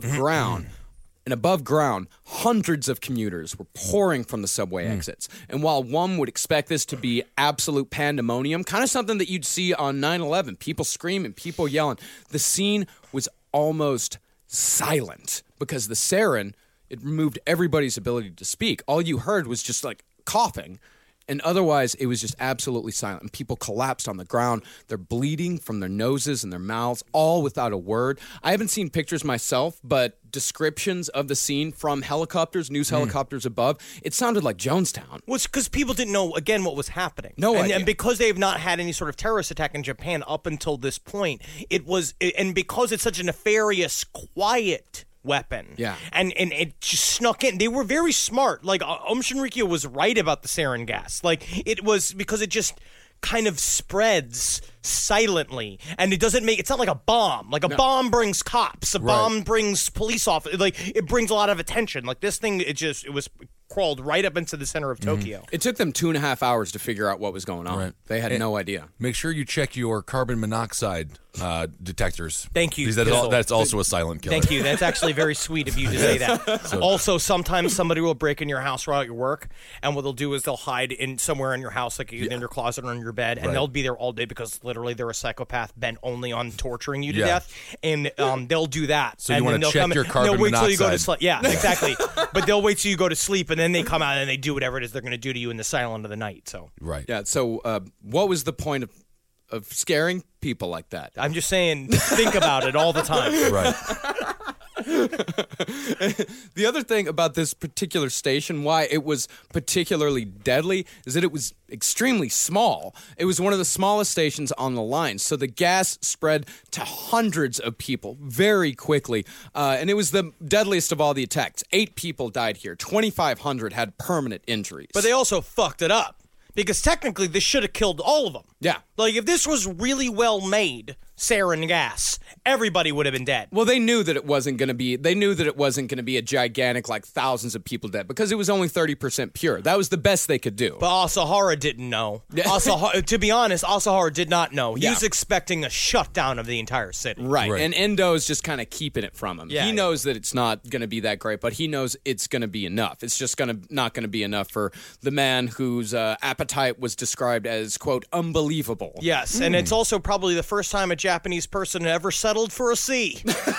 ground, hundreds of commuters were pouring from the subway exits. And while one would expect this to be absolute pandemonium, kind of something that you'd see on 9/11, people screaming, people yelling, the scene was almost silent because the sarin, it removed everybody's ability to speak. All you heard was just like coughing. And otherwise, it was just absolutely silent. And people collapsed on the ground. They're bleeding from their noses and their mouths, all without a word. I haven't seen pictures myself, but descriptions of the scene from helicopters, news helicopters above, it sounded like Jonestown. Well, it's because people didn't know, again, what was happening. No and, idea. and because they've not had any sort of terrorist attack in Japan up until this point, and because it's such a nefarious, quiet weapon. Yeah. And it just snuck in. They were very smart. Like, Shinrikyo was right about the sarin gas. Like, it was because it just kind of spreads silently, and it's not like a bomb. Like, a bomb brings cops. A bomb brings police officers. Like, it brings a lot of attention. Like, this thing, it was crawled right up into the center of Tokyo. It took them 2.5 hours to figure out what was going on. Right. They had no idea. Make sure you check your carbon monoxide detectors. Thank you, Because Bill. that's also a silent killer. Thank you. That's actually very sweet of you to say that. Also, sometimes somebody will break in your house while at your work, and what they'll do is they'll hide in somewhere in your house, like in your closet or in your bed, and they'll be there all day because literally they're a psychopath bent only on torturing you to death, and they'll do that. So you and wanna then they'll check come in- your carbon they'll wait till you go to monoxide. sleep. Yeah, exactly. But they'll wait till you go to sleep, and then they come out and they do whatever it is they're going to do to you in the silence of the night. So Right. Yeah, so what was the point of scaring people like that? I'm just saying, think about it all the time. Right. The other thing about this particular station, why it was particularly deadly, is that it was extremely small. It was one of the smallest stations on the line, so the gas spread to hundreds of people very quickly, and it was the deadliest of all the attacks. 8 people died here. 2,500 had permanent injuries. But they also fucked it up. Because technically, this should have killed all of them. Yeah. Like, if this was really well made, sarin gas, everybody would have been dead. Well, they knew that it wasn't going to be. They knew that it wasn't going to be a gigantic, like thousands of people dead, because it was only 30% pure. That was the best they could do. But Asahara didn't know. To be honest, Asahara did not know. He was expecting a shutdown of the entire city. Right. Right. And Endo's just kind of keeping it from him. Yeah, He knows that it's not going to be that great, but he knows it's going to be enough. It's just not going to be enough for the man whose appetite was described as, quote, unbelievable. Yes, and it's also probably the first time a Japanese person ever settled for a C.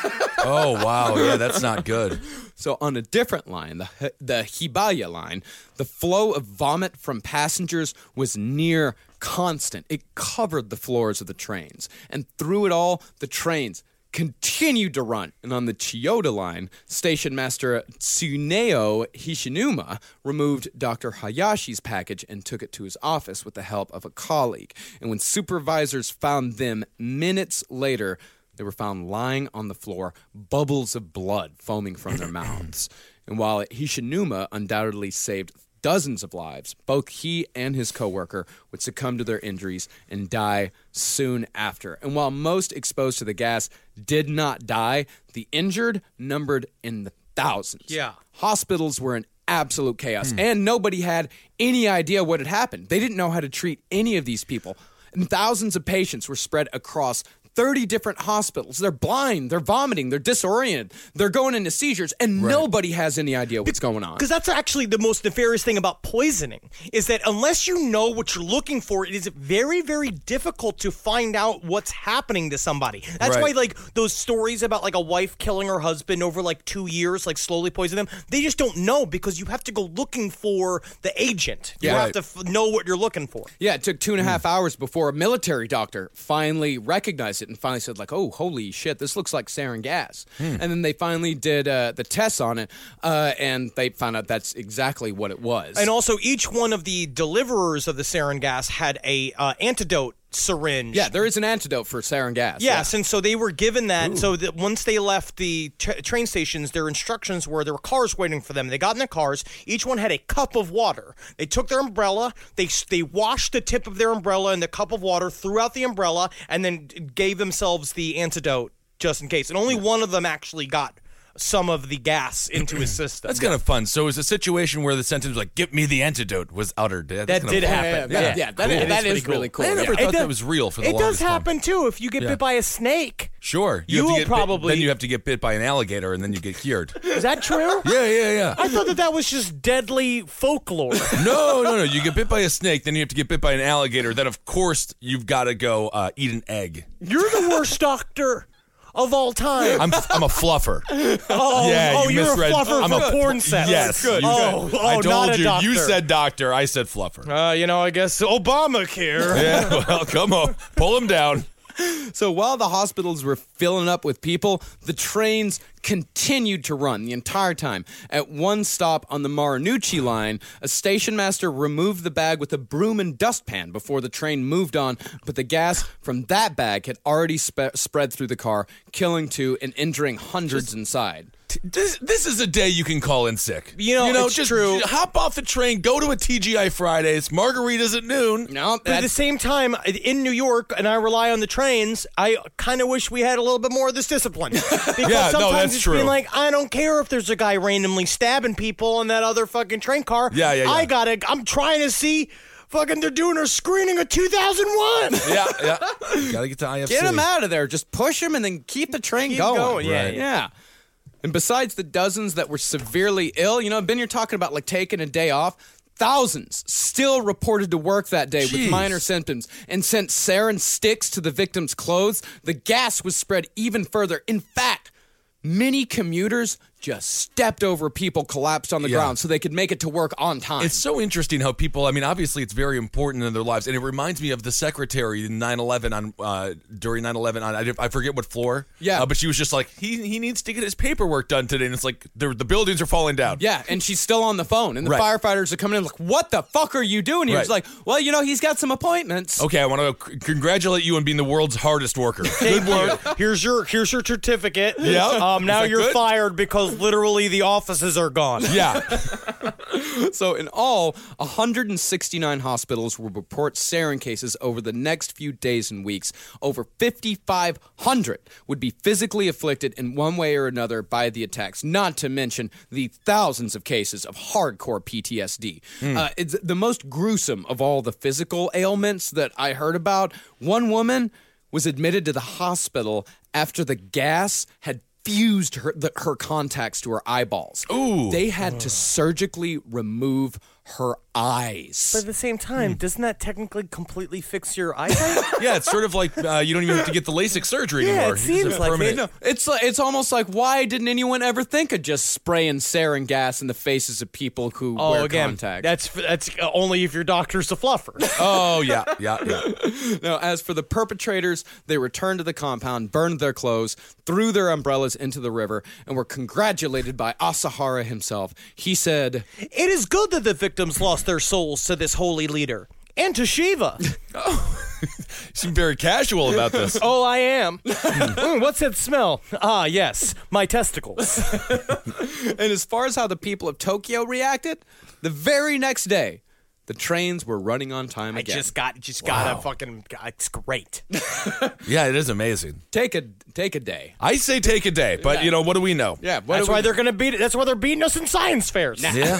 Oh, wow. Yeah, that's not good. So on a different line, the Hibaya line, the flow of vomit from passengers was near constant. It covered the floors of the trains. And through it all, the trains continued to run. And on the Chiyoda line, station master Tsuneo Hishinuma removed Dr. Hayashi's package and took it to his office with the help of a colleague. And when supervisors found them minutes later, they were found lying on the floor, bubbles of blood foaming from their mouths. And while Hishinuma undoubtedly saved dozens of lives, both he and his coworker would succumb to their injuries and die soon after. And while most exposed to the gas did not die, the injured numbered in the thousands. Yeah. Hospitals were in absolute chaos, and nobody had any idea what had happened. They didn't know how to treat any of these people. And thousands of patients were spread across 30 different hospitals. They're blind, they're vomiting, they're disoriented, they're going into seizures, and nobody has any idea what's going on. Because that's actually the most nefarious thing about poisoning, is that unless you know what you're looking for, it is very, very difficult to find out what's happening to somebody. That's why, like, those stories about, like, a wife killing her husband over, like, 2 years, like, slowly poisoning them, they just don't know because you have to go looking for the agent. You have to know what you're looking for. Yeah, it took 2.5 hours before a military doctor finally recognized it and finally said, like, oh, holy shit, this looks like sarin gas. And then they finally did the tests on it, and they found out that's exactly what it was. And also, each one of the deliverers of the sarin gas had a antidote syringe. Yeah, there is an antidote for sarin gas. Yes, and so they were given that. So that once they left the train stations, their instructions were there were cars waiting for them. They got in their cars. Each one had a cup of water. They took their umbrella. They washed the tip of their umbrella in the cup of water, threw out the umbrella, and then gave themselves the antidote just in case. And only one of them actually got some of the gas into his system. That's kind of fun. So it was a situation where the sentence was like, "Give me the antidote," was uttered. That did happen. Yeah, that is really cool. I never thought that was real for the It longest does happen, too, if you get bit by a snake. Sure. You will probably... Then you have to get bit by an alligator, and then you get cured. Is that true? Yeah. I thought that was just deadly folklore. No. You get bit by a snake, then you have to get bit by an alligator. Then, of course, you've got to go eat an egg. You're the worst doctor of all time. I'm a fluffer. You're misread. a fluffer I'm for a porn sets. Yes. Good. I told not a you. doctor. You said doctor. I said fluffer. I guess Obamacare. Yeah, well, come on. Pull him down. So while the hospitals were filling up with people, the trains continued to run the entire time. At one stop on the Marunouchi line, a station master removed the bag with a broom and dustpan before the train moved on, but the gas from that bag had already spread through the car, killing 2 and injuring hundreds inside. This is a day you can call in sick. It's just true. Hop off the train, go to a TGI Fridays, margaritas at noon. No, But at the same time, in New York, and I rely on the trains, I kind of wish we had a little bit more of this discipline. Because sometimes that's it's true. being like, I don't care if there's a guy randomly stabbing people in that other fucking train car. Yeah. I'm trying to see... Fucking, they're doing a screening of 2001. Yeah. Gotta get to IFC. Get him out of there. Just push him and then keep the train going. Yeah. And besides the dozens that were severely ill, Ben, you're talking about like taking a day off. Thousands still reported to work that day with minor symptoms and sent sarin sticks to the victims' clothes. The gas was spread even further. In fact, many commuters just stepped over people collapsed on the ground so they could make it to work on time. It's so interesting how people, obviously it's very important in their lives, and it reminds me of the secretary in 9/11 during 9/11 I forget what floor. Yeah. But she was just like, he needs to get his paperwork done today, and it's like the buildings are falling down. Yeah, and she's still on the phone, and the firefighters are coming in like, what the fuck are you doing? He was like, well, he's got some appointments. Okay, I want to congratulate you on being the world's hardest worker. Good work. Here's your certificate. Yeah. Now that you're good? fired because literally the offices are gone. Yeah. So in all, 169 hospitals will report sarin cases over the next few days and weeks. Over 5,500 would be physically afflicted in one way or another by the attacks, not to mention the thousands of cases of hardcore PTSD. It's the most gruesome of all the physical ailments that I heard about. One woman was admitted to the hospital after the gas had fused her contacts to her eyeballs. Ooh. They had to surgically remove her eyes. But at the same time, doesn't that technically completely fix your eyesight? Yeah, it's sort of like you don't even have to get the LASIK surgery Yeah, anymore. it It's seems a like permanent. it. It's almost like, why didn't anyone ever think of just spraying sarin gas in the faces of people who wear contacts? That's only if your doctor's a fluffer. Oh yeah. Now, as for the perpetrators, they returned to the compound, burned their clothes, threw their umbrellas into the river, and were congratulated by Asahara himself. He said, It is good that the victims lost their souls to this holy leader and to Shiva. You seem very casual about this. Oh, I am. What's that smell? Ah, yes, my testicles. and as far as how the people of Tokyo reacted, the very next day, the trains were running on time I again. just got a fucking. It's great. Yeah, it is amazing. Take a day. I say take a day, but what do we know? Yeah, That's why they're gonna beat it. That's why they're beating us in science fairs. Yeah.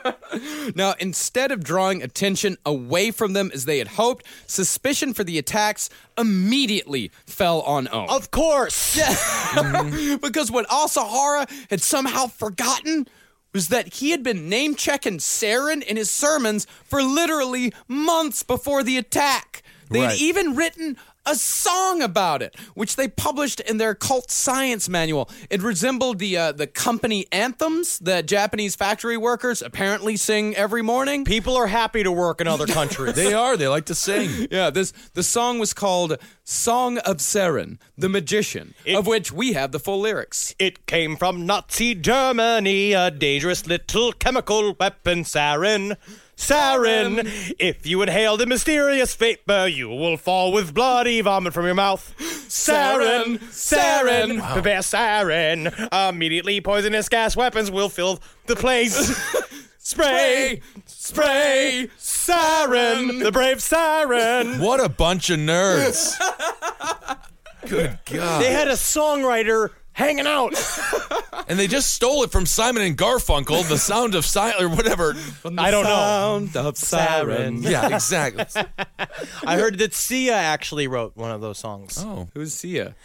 Now, instead of drawing attention away from them as they had hoped, suspicion for the attacks immediately fell on Ohm. Of course. Because what Asahara had somehow forgotten was that he had been name-checking sarin in his sermons for literally months before the attack. They had Right. even written a song about it, which they published in their cult science manual. It resembled the company anthems that Japanese factory workers apparently sing every morning. People are happy to work in other countries. They are. They like to sing. Yeah, the song was called Song of Sarin, the Magician, of which we have the full lyrics. It came from Nazi Germany, a dangerous little chemical weapon, sarin. Sarin, if you inhale the mysterious vapor, you will fall with bloody vomit from your mouth. Sarin, sarin, prepare sarin. Immediately poisonous gas weapons will fill the place. Spray, spray, sarin, the brave sarin. What a bunch of nerds. Good God. They had a songwriter hanging out. And they just stole it from Simon and Garfunkel, the sound of silence, or whatever. I don't know. Sound of Sarin. Yeah, exactly. I heard that Sia actually wrote one of those songs. Oh. Who's Sia?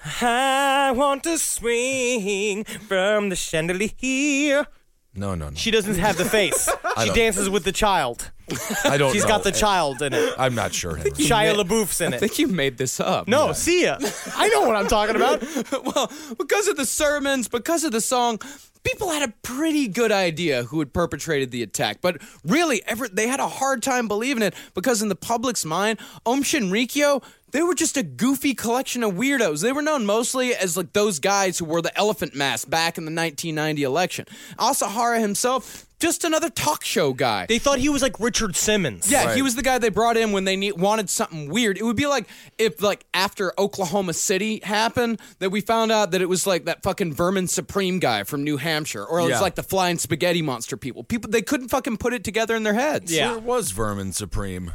I want to swing from the chandelier. No. She doesn't have the face. She don't- dances with the child. I don't She's know. got the child in it. I'm not sure. Henry. Shia LaBeouf's in I it. think you made this up. No, Sia. I know what I'm talking about. Well, because of the sermons, because of the song, people had a pretty good idea who had perpetrated the attack. But really, they had a hard time believing it because in the public's mind, Aum Shinrikyo, they were just a goofy collection of weirdos. They were known mostly as like those guys who wore the elephant mask back in the 1990 election. Asahara himself, just another talk show guy. They thought he was like Richard Simmons. Yeah, Right. he was the guy they brought in when they wanted something weird. It would be like if, like, after Oklahoma City happened, that we found out that it was like that fucking Vermin Supreme guy from New Hampshire, or it was Yeah. like the Flying Spaghetti Monster people. They couldn't fucking put it together in their heads. Yeah. Where was Vermin Supreme?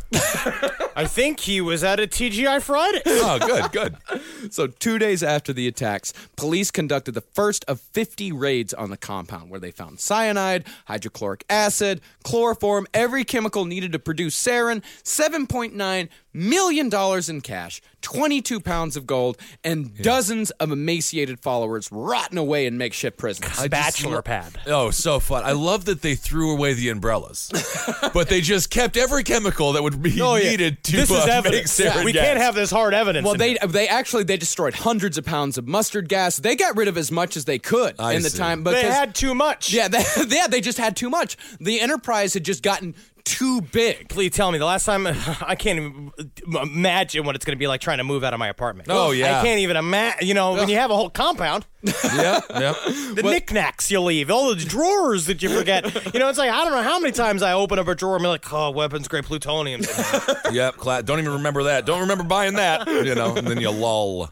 I think he was at a TGI Friday. Oh, good. So 2 days after the attacks, police conducted the first of 50 raids on the compound where they found cyanide, hydrochloric acid, chloroform, every chemical needed to produce sarin, $7.9 million in cash, 22 pounds of gold, and dozens of emaciated followers rotting away in makeshift prisons. Bachelor pad. Oh, so fun. I love that they threw away the umbrellas, but they just kept every chemical that would be needed to This is make evidence. sarin We gas. can't have this hard evidence. Well, in they here. destroyed hundreds of pounds of mustard gas. They got rid of as much as they could I in the see. time. They because- had too much. Yeah, they just had too much. The Enterprise had just gotten too big. Please tell me the last time I can't even imagine what it's going to be like trying to move out of my apartment. Oh, yeah. I can't even imagine. When you have a whole compound, Yeah. the knickknacks you leave, all the drawers that you forget. It's like I don't know how many times I open up a drawer and be like, oh, weapons grade plutonium. Yep. Don't even remember that. Don't remember buying that. And then you lull.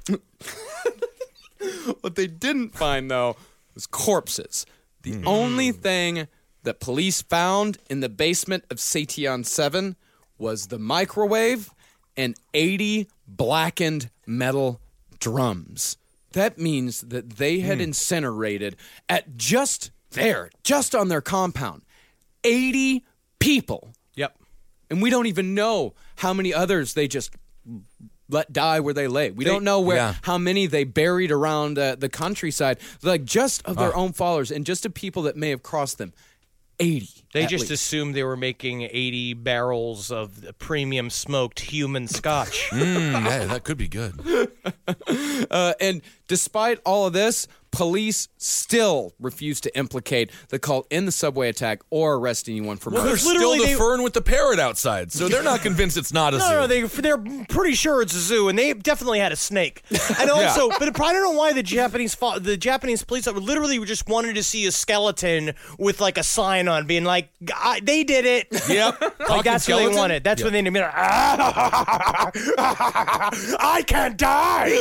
What they didn't find, though, was corpses. The only thing that police found in the basement of Seitan 7 was the microwave and 80 blackened metal drums. That means that they had incinerated just on their compound, 80 people. Yep. And we don't even know how many others they just let die where they lay. We don't know how many they buried around the countryside, like just of their own followers and just of people that may have crossed them. 80. They at just least. assumed they were making 80 barrels of premium smoked human scotch. Yeah, that could be good. And despite all of this, police still refuse to implicate the cult in the subway attack or arrest anyone for Well, murder. there's still literally the they- fern with the parrot outside, so they're not convinced it's not a zoo. No, they're pretty sure it's a zoo, and they definitely had a snake. And also, but I don't know why the Japanese police literally just wanted to see a skeleton with like a sign on, being like, "They did it." Yep. Like that's what they wanted. That's what they needed. I can't die.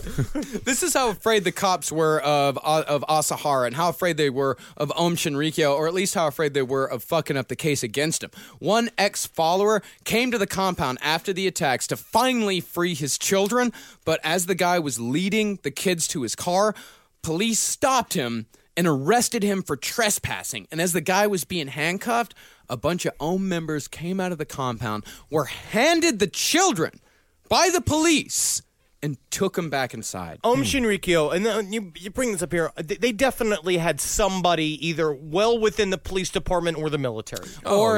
This is how afraid the cops were of Asahara and how afraid they were of Om Shinrikyo, or at least how afraid they were of fucking up the case against him. One ex-follower came to the compound after the attacks to finally free his children, but as the guy was leading the kids to his car, police stopped him and arrested him for trespassing. And as the guy was being handcuffed, a bunch of Om members came out of the compound, were handed the children by the police, and took him back inside. Om Shinrikyo, and then you bring this up here, they definitely had somebody either well within the police department or the military.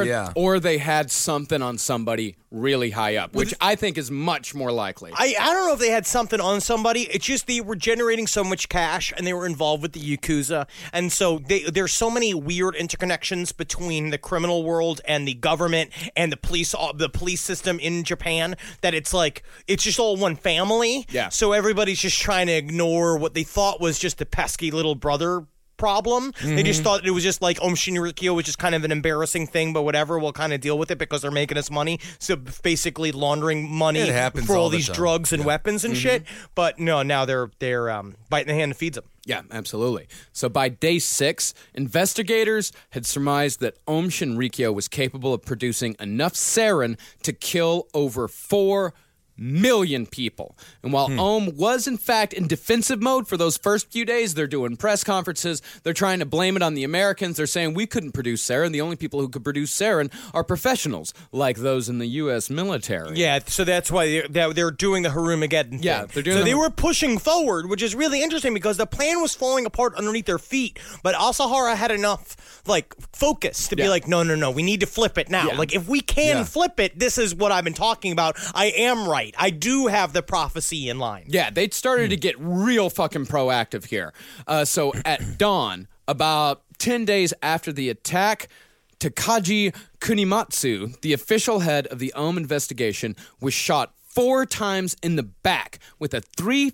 Or they had something on somebody really high up, which I think is much more likely. I don't know if they had something on somebody. It's just they were generating so much cash, and they were involved with the Yakuza, and so there's so many weird interconnections between the criminal world and the government and the police system in Japan that it's like it's just all one family. Yeah. So everybody's just trying to ignore what they thought was just a pesky little brother problem. They just thought it was just like Om Shinrikyo was just kind of an embarrassing thing, but whatever, we'll kind of deal with it because they're making us money. So basically laundering money It happens for all all the these time. drugs and weapons and shit. But no, now they're biting the hand that feeds them. Yeah, absolutely. So by day 6, investigators had surmised that Om Shinrikyo was capable of producing enough sarin to kill over 4 million people. And while Om was in fact in defensive mode for those first few days, they're doing press conferences, they're trying to blame it on the Americans, they're saying we couldn't produce sarin, the only people who could produce sarin are professionals, like those in the U.S. military. Yeah, so that's why they're doing the Harumageddon thing. Yeah, they're doing so the- they were pushing forward, which is really interesting because the plan was falling apart underneath their feet, but Asahara had enough like focus to be Yeah. like, no, we need to flip it now. Yeah. Like if we can flip it, this is what I've been talking about. I am right. I do have the prophecy in line. Yeah, they started to get real fucking proactive here. So at dawn, about 10 days after the attack, Takaji Kunimatsu, the official head of the Om investigation, was shot 4 times in the back with a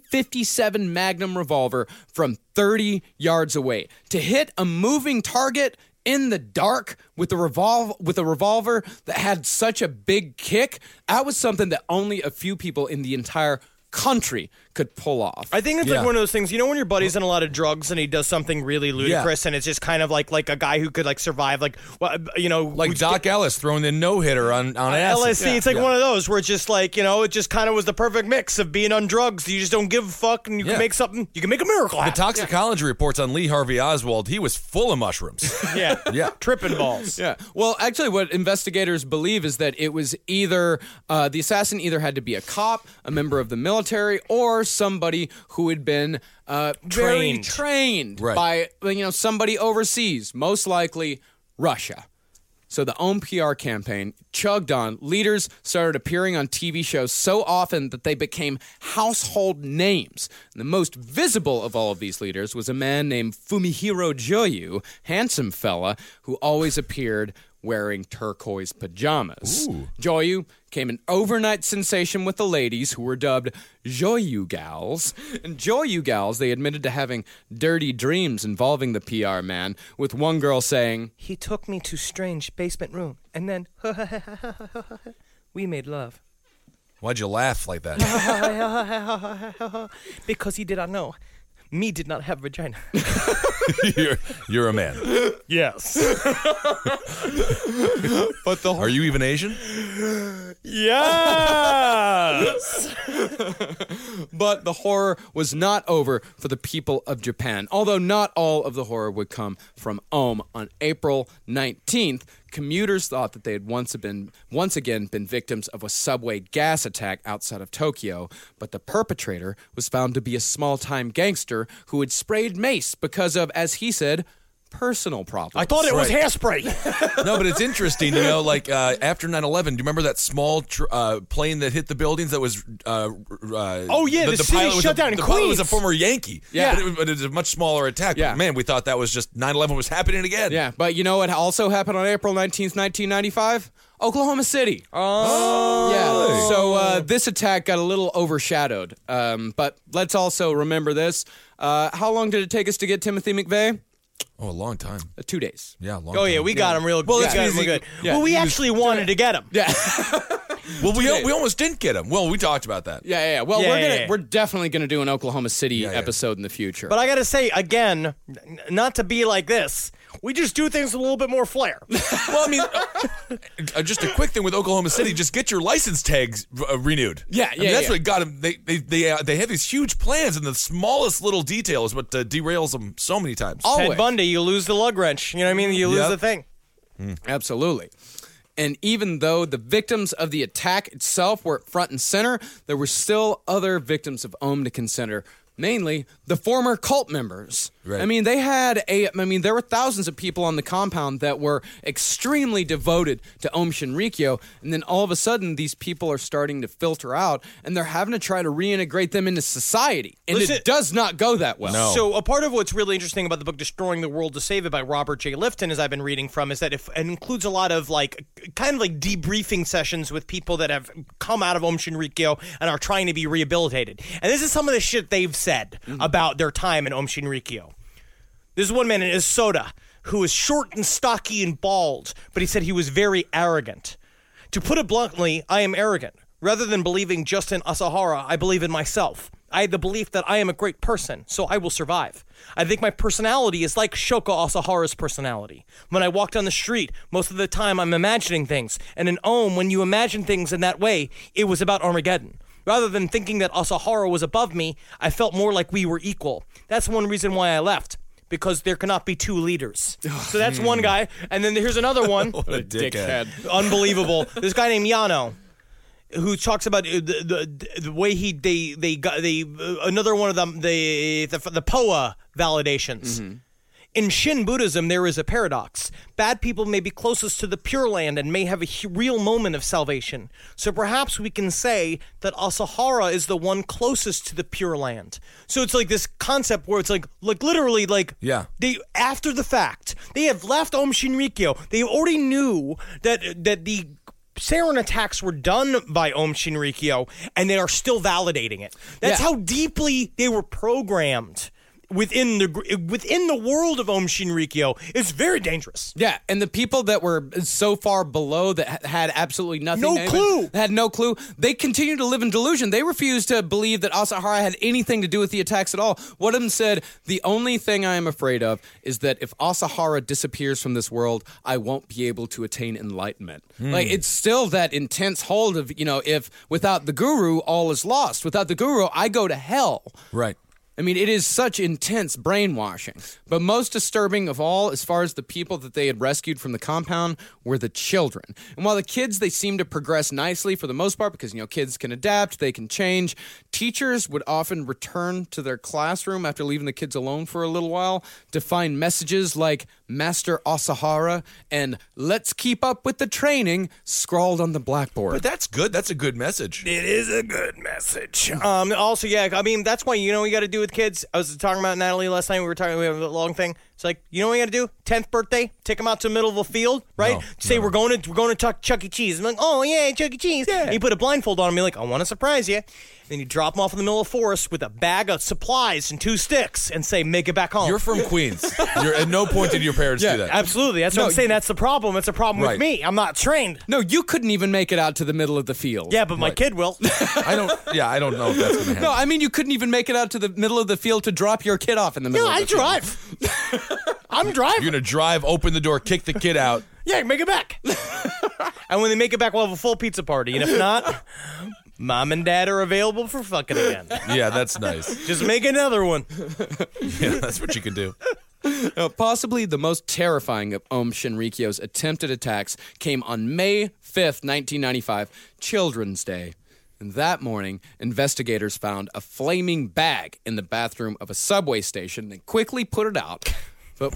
.357 Magnum revolver from 30 yards away. To hit a moving target in the dark with a revolver that had such a big kick, that was something that only a few people in the entire country could pull off. I think it's like one of those things, you know, when your buddy's on a lot of drugs and he does something really ludicrous and it's just kind of like a guy who could like survive, like, well, you know, Like Doc Ellis throwing the no-hitter on acid. LSD. It's like one of those where it's just like, you know, it just kind of was the perfect mix of being on drugs. You just don't give a fuck and you can make something, you can make a miracle The happen. toxicology reports on Lee Harvey Oswald, he was full of mushrooms. Yeah. Yeah. Tripping balls. Yeah. Well, actually, what investigators believe is that it was either the assassin either had to be a cop, a member of the military, or somebody who had been very trained Right. by somebody overseas, most likely Russia. So the Om PR campaign chugged on. Leaders started appearing on TV shows so often that they became household names. And the most visible of all of these leaders was a man named Fumihiro Joyu, handsome fella, who always appeared wearing turquoise pajamas. Joyu became an overnight sensation with the ladies, who were dubbed Joyu Gals. And Joyu Gals, they admitted to having dirty dreams involving the PR man, with one girl saying, He took me to strange basement room and then we made love. Why'd you laugh like that? Because he did not know. Me did not have vagina. You're a man. Yes. Are you even Asian? Yes. But the horror was not over for the people of Japan. Although not all of the horror would come from Om. On April 19th, commuters thought that they had once again been victims of a subway gas attack outside of Tokyo, but the perpetrator was found to be a small-time gangster who had sprayed mace because of, as he said, personal problems. I thought it was Right. hairspray. No, but it's interesting, like after 9/11, do you remember that small plane that hit the buildings that was Oh, yeah, the city pilot was shut down in the pilot was a Queens. former Yankee. Yeah. But it was a much smaller attack. Yeah. But man, we thought that was just 9/11 was happening again. Yeah, but you know what also happened on April 19th, 1995? Oklahoma City. Oh. Yeah, so this attack got a little overshadowed. But let's also remember this. How long did it take us to get Timothy McVeigh? Oh, a long time. 2 days. Yeah, a long Oh, time. yeah, we got him real good. Well, We it's got him easy. real good. Yeah, Well, we he was actually wanted to get him. Yeah. Well, we almost didn't get him. Well, we talked about that. Yeah. Well, Yeah. we're definitely gonna do an Oklahoma City Yeah. episode in the future. But I got to say, again, not to be like this, we just do things with a little bit more flair. Well, I mean, just a quick thing with Oklahoma City: just get your license tags renewed. Yeah, I mean, that's what got them. They have these huge plans, and the smallest little detail is what derails them so many times. Always. Ted Bundy, you lose the lug wrench. You know what I mean? You lose Yep. the thing. Absolutely. And even though the victims of the attack itself were front and center, there were still other victims of Ohm to consider. Mainly the former cult members. Right. I mean, there were thousands of people on the compound that were extremely devoted to Ohm Shinrikyo, and then all of a sudden, these people are starting to filter out, and they're having to try to reintegrate them into society, and Listen- it does not go that well. No. So a part of what's really interesting about the book Destroying the World to Save It by Robert J. Lifton, as I've been reading from, is that it includes a lot of kind of debriefing sessions with people that have come out of Ohm Shinrikyo and are trying to be rehabilitated. And this is some of the shit they've said about their time in Ohm Shinrikyo. There's one man in Isoda who was short and stocky and bald, but he said he was very arrogant. To put it bluntly, I am arrogant. Rather than believing just in Asahara, I believe in myself. I have the belief that I am a great person, so I will survive. I think my personality is like Shoko Asahara's personality. When I walk down the street, most of the time I'm imagining things. And in Ohm, when you imagine things in that way, it was about Armageddon. Rather than thinking that Asahara was above me, I felt more like we were equal. That's one reason why I left. Because there cannot be two leaders. So that's one guy. And then here's another one. What a dickhead. Unbelievable. This guy named Yano, who talks about the way another one of them, the POA validations. In Shin Buddhism, there is a paradox. Bad people may be closest to the Pure Land and may have a real moment of salvation. So perhaps we can say that Asahara is the one closest to the Pure Land. So it's like this concept where it's like literally Yeah. they after the fact they have left Ohm Shinrikyo. They already knew that the sarin attacks were done by Ohm Shinrikyo, and they are still validating it. That's Yeah. how deeply they were programmed within the world of Ohm Shinrikyo. It's very dangerous. Yeah, and the people that were so far below that had absolutely nothing. No clue. Had no clue. They continue to live in delusion. They refused to believe that Asahara had anything to do with the attacks at all. One of them said, "The only thing I am afraid of is that if Asahara disappears from this world, I won't be able to attain enlightenment." Like, it's still that intense hold of, if without the guru, all is lost. Without the guru, I go to hell. Right. I mean, it is such intense brainwashing. But most disturbing of all, as far as the people that they had rescued from the compound, were the children. And while the kids, they seemed to progress nicely for the most part, because, kids can adapt, they can change, teachers would often return to their classroom after leaving the kids alone for a little while to find messages like Master Asahara and "Let's keep up with the training" scrawled on the blackboard. But that's good. That's a good message. It is a good message. Also, yeah, I mean, that's why, you got to do with kids. I was talking about Natalie last night. We have a long thing. It's like, you know what you got to do? 10th birthday, take them out to the middle of a field, right? Say, we're going to Chuck E. Cheese. I'm like, oh, yeah, Chuck E. Cheese. Yeah. And you put a blindfold on them. You're like, I want to surprise you. Then you drop them off in the middle of the forest with a bag of supplies and 2 sticks and say, make it back home. You're from Queens. At no point did your parents do that. Absolutely. That's what I'm saying. That's the problem. It's a problem with Right. me. I'm not trained. No, you couldn't even make it out to the middle of the field. Yeah, but my kid will. I don't know if that's going to happen. No, I mean, you couldn't even make it out to the middle of the field to drop your kid off in the middle Yeah, of I the field. drive. I'm driving. You're going to drive, open the door, kick the kid out. Yeah, make it back. And when they make it back, we'll have a full pizza party. And if not, Mom and Dad are available for fucking again. Yeah, that's nice. Just make another one. Yeah, that's what you can do. Now, possibly the most terrifying of Ohm Shinrikyo's attempted attacks came on May 5th, 1995, Children's Day. And that morning, investigators found a flaming bag in the bathroom of a subway station and quickly put it out. But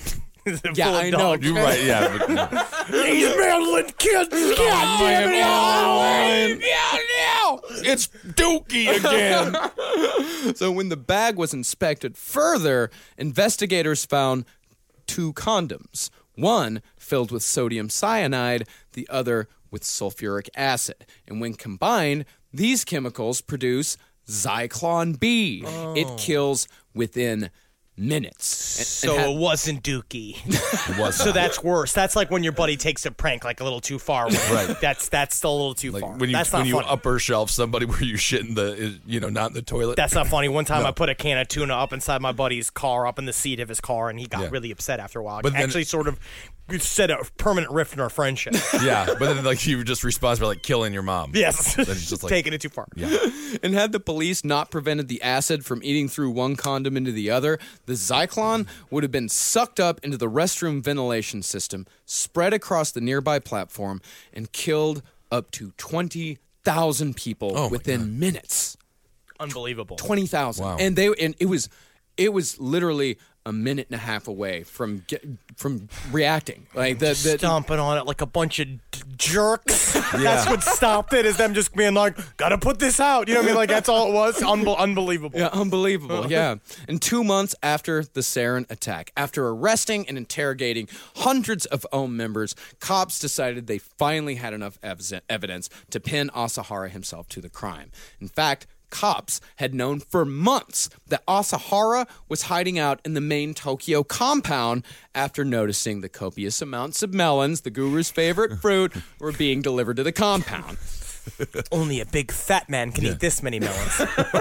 Yeah, I know. You're right. Yeah. But, He's meddling kids. God damn it, it's Dookie again. So when the bag was inspected further, investigators found 2 condoms. One filled with sodium cyanide, the other with sulfuric acid. And when combined, these chemicals produce Zyklon B. It kills within minutes. So it wasn't Dookie. It was So that's worse. That's like when your buddy takes a prank like a little too far. Right. That's still a little too far. when you That's not when you funny. upper shelf somebody where you shit in the not in the toilet. That's not funny. One time I put a can of tuna up inside my buddy's car, up in the seat of his car, and he got really upset after a while. But then- Actually, sort of set a permanent rift in our friendship. Yeah, but then like you just responds by like killing your mom. Yes. Then it's just like Taking it too far. Yeah. And had the police not prevented the acid from eating through one condom into the other, the Zyklon would have been sucked up into the restroom ventilation system, spread across the nearby platform, and killed up to 20,000 people within minutes. Unbelievable. 20,000. Wow. And it was literally a minute and a half away from reacting. Like the Stomping on it like a bunch of jerks. That's what stopped it, is them just being like, gotta put this out. You know what I mean? Like, that's all it was. Unbelievable. Yeah, unbelievable. Yeah. And 2 months after the sarin attack, after arresting and interrogating hundreds of OHM members, cops decided they finally had enough evidence to pin Asahara himself to the crime. In fact, cops had known for months that Asahara was hiding out in the main Tokyo compound after noticing the copious amounts of melons, the guru's favorite fruit, were being delivered to the compound. Only a big fat man can eat this many melons.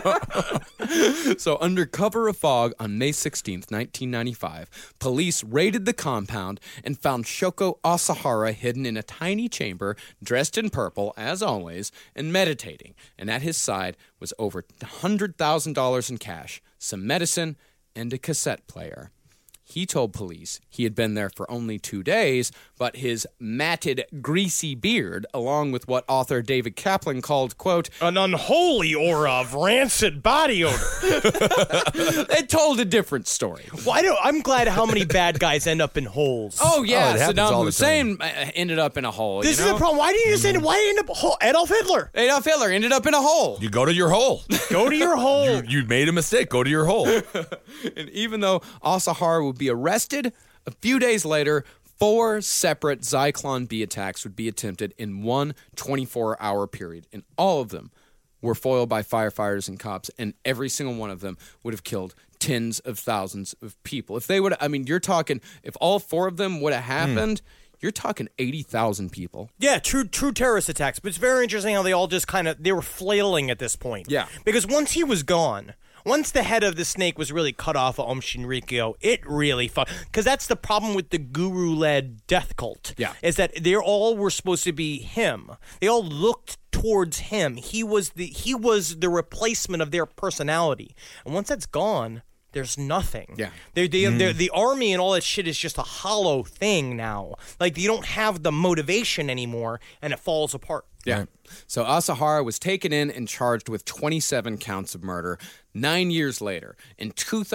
So under cover of fog on May 16th, 1995, police raided the compound and found Shoko Asahara hidden in a tiny chamber, dressed in purple, as always, and meditating. And at his side was over $100,000 in cash, some medicine, and a cassette player. He told police he had been there for only 2 days, but his matted, greasy beard, along with what author David Kaplan called, quote, An unholy aura of rancid body odor. it told a different story. I'm glad how many bad guys end up in holes. Oh, yeah, it happens all Saddam the time. Hussein ended up in a hole. This you is know? the problem. Why did you just end up hole? Adolf Hitler. Adolf Hitler ended up in a hole. You go to your hole. Go to your hole. You made a mistake. Go to your hole. And even though Asahara would be arrested, a few days later, 4 separate Zyklon B attacks would be attempted in one 24-hour period. And all of them were foiled by firefighters and cops, and every single one of them would have killed tens of thousands of people. If they would, you're talking, if all 4 of them would have happened, you're talking 80,000 people. Yeah, true terrorist attacks. But it's very interesting how they all just they were flailing at this point. Yeah. Because once he was gone, once the head of the snake was really cut off of Om Shinrikyo, it really because that's the problem with the guru-led death cult. Yeah. Is that they all were supposed to be him. They all looked towards him. He was the replacement of their personality. And once that's gone, there's nothing. Yeah. The army and all that shit is just a hollow thing now. Like, you don't have the motivation anymore, and it falls apart. Yeah. So Asahara was taken in and charged with 27 counts of murder. 9 years later, in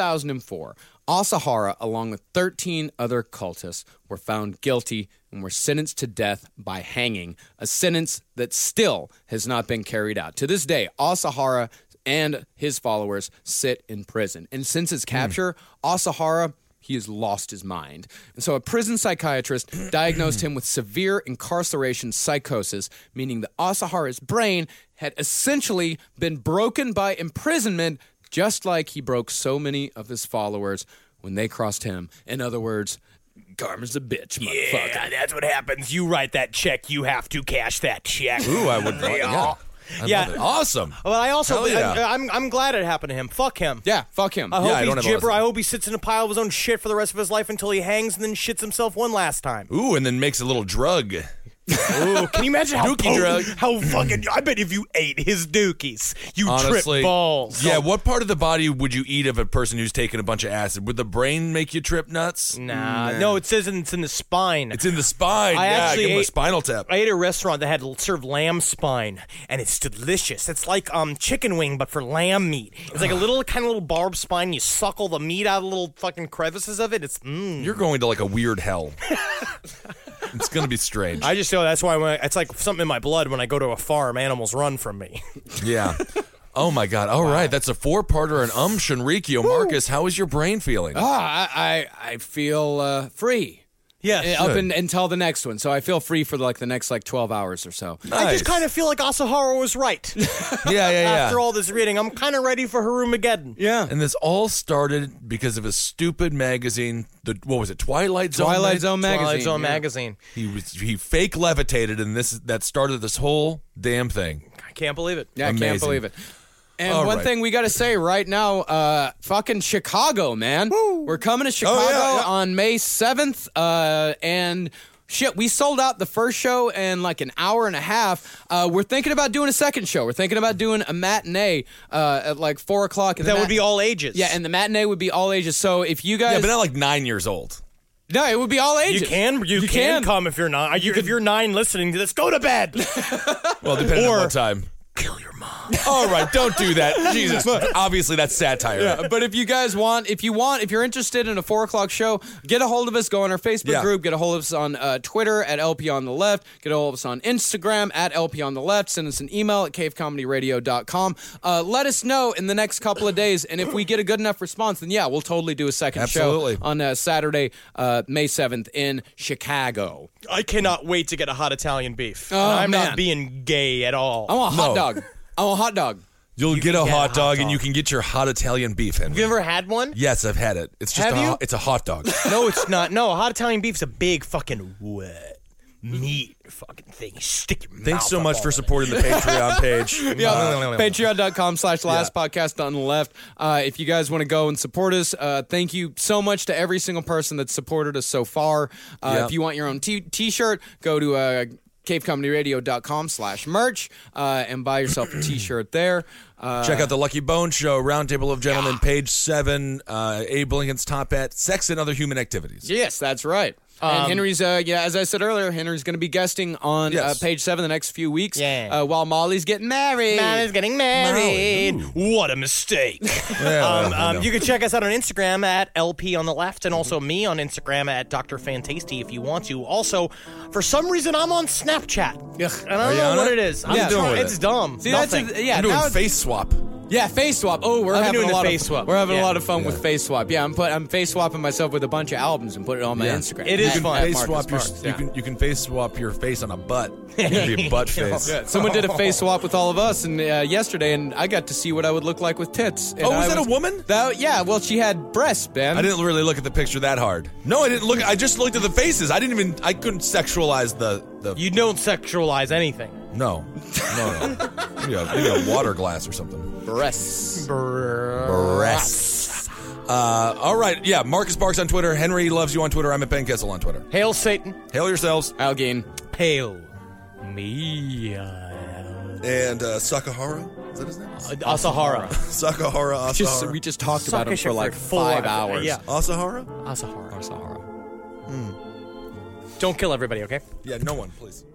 2004, Asahara, along with 13 other cultists, were found guilty and were sentenced to death by hanging, a sentence that still has not been carried out. To this day, Asahara and his followers sit in prison. And since his capture, Asahara, he has lost his mind. And so a prison psychiatrist diagnosed him with severe incarceration psychosis, meaning that Asahara's brain had essentially been broken by imprisonment, just like he broke so many of his followers when they crossed him. In other words, karma's a bitch, motherfucker. Yeah, that's what happens. You write that check, you have to cash that check. Ooh, I would. Yeah. Yeah. Love it. Awesome. Well, I also, Hell yeah. I'm glad it happened to him. Fuck him. Yeah, fuck him. I hope I don't he's have a lot gibber. of- I hope he sits in a pile of his own shit for the rest of his life until he hangs and then shits himself one last time. Ooh, and then makes a little drug. Ooh, can you imagine how Dookie drug. How fucking? I bet if you ate his dookies, you Honestly, trip balls. Yeah, what part of the body would you eat of a person who's taken a bunch of acid? Would the brain make you trip nuts? Nah, no. It says it's in the spine. It's in the spine. I yeah, actually give him a ate- spinal tap. I ate at a restaurant that had served lamb spine, and it's delicious. It's like chicken wing, but for lamb meat. It's like a little kind of little barbed spine. You suck all the meat out of the little fucking crevices of it. It's You're going to like a weird hell. It's going to be strange. I just know that's why it's like something in my blood. When I go to a farm, animals run from me. Yeah. Oh my God. All right. That's a 4-parter and Shinrikyo. Marcus, how is your brain feeling? I feel free. Yes. Up until the next one. So I feel free for the next 12 hours or so. I just kind of feel like Asahara was right. Yeah. After all this reading, I'm kind of ready for Harumageddon. Yeah. And this all started because of a stupid magazine. What was it? Twilight Zone. Twilight Zone magazine. Twilight Zone yeah. magazine. He fake levitated, and that started this whole damn thing. I can't believe it. Yeah, I Amazing. can't believe it. And All one right. thing we got to say right now, fucking Chicago, man. We're coming to Chicago yeah. on May 7th. And shit, we sold out the first show in like an hour and a half. We're thinking about doing a second show. We're thinking about doing a matinee at like 4 o'clock. That would be all ages. Yeah, and the matinee would be all ages. So if you guys. Yeah, but not like 9 years old. No, it would be all ages. You can come if you're not. If you're 9 listening to this, go to bed. Well, depending on Or- what time. Kill your mom. All right, don't do that. Jesus. Obviously, that's satire. Yeah, but if you guys want, if you're interested in a 4 o'clock show, get a hold of us. Go on our Facebook Yeah. group. Get a hold of us on Twitter at LP on the Left. Get a hold of us on Instagram at LP on the Left. Send us an email at cavecomedyradio.com. Let us know in the next couple of days, and if we get a good enough response, then yeah, we'll totally do a second Absolutely. show on Saturday, May 7th in Chicago. I cannot wait to get a hot Italian beef. Oh, I'm man. not being gay at all. I want a hot No. dog. I want a hot dog. You'll get a can get hot a hot dog, and dog. you can get your hot Italian beef. Henry. Have you ever had one? Yes, I've had it. It's just Have you? it's a hot dog. No, it's not. No, a hot Italian beef's a big fucking wet meat fucking thing. You stick your Thanks mouth so up much all for in it. supporting the Patreon page. Yeah, patreon.com/last podcast on the left. If you guys want to go and support us, thank you so much to every single person that's supported us so far. Yeah. If you want your own t-shirt, go to cavecomedyradio.com/merch and buy yourself a t-shirt there. Check out the Lucky Bone Show, Roundtable of Gentlemen, page 7, Abe Lincoln's Top Hat, Sex and Other Human Activities. Yes, that's right. And Henry's, as I said earlier, Henry's going to be guesting on Yes. page 7 the next few weeks. Yeah. While Molly's getting married. Man is getting married. Molly, What a mistake. well, You can check us out on Instagram at LP on the Left, and also me on Instagram at Dr. Fantasty if you want to. Also, for some reason, I'm on Snapchat. And I don't you know on what it? it is. What are you doing with It's it? dumb. See, that's Nothing. I'm doing now face swap. Yeah, face swap. Oh, we're I've been having doing a the lot face of swap. We're having a Yeah. lot of fun with face swap. Yeah, I'm face swapping myself with a bunch of albums and put it on my Yeah. Instagram. It is At fun. Face Marcus swap your, Marks, yeah. you can face swap your face on a butt. It could be a butt face. Yeah, someone did a face swap with all of us and yesterday, and I got to see what I would look like with tits. And Oh, was I that a woman? Yeah, well, she had breasts, Ben. I didn't really look at the picture that hard. No, I didn't look. I just looked at the faces. I couldn't sexualize the. You don't sexualize anything. No. Maybe a water glass or something. breasts. Breasts. All right. Yeah. Marcus Barks on Twitter. Henry loves you on Twitter. I'm at Ben Kessel on Twitter. Hail Satan. Hail yourselves. Algain. Hail me. And Sakahara. Is that his name? Asahara. Sakahara Asahara. We just talked about him Suckish for like 5 hours. Yeah. Asahara? Asahara. Sahara. Don't kill everybody, okay? Yeah, no one, please.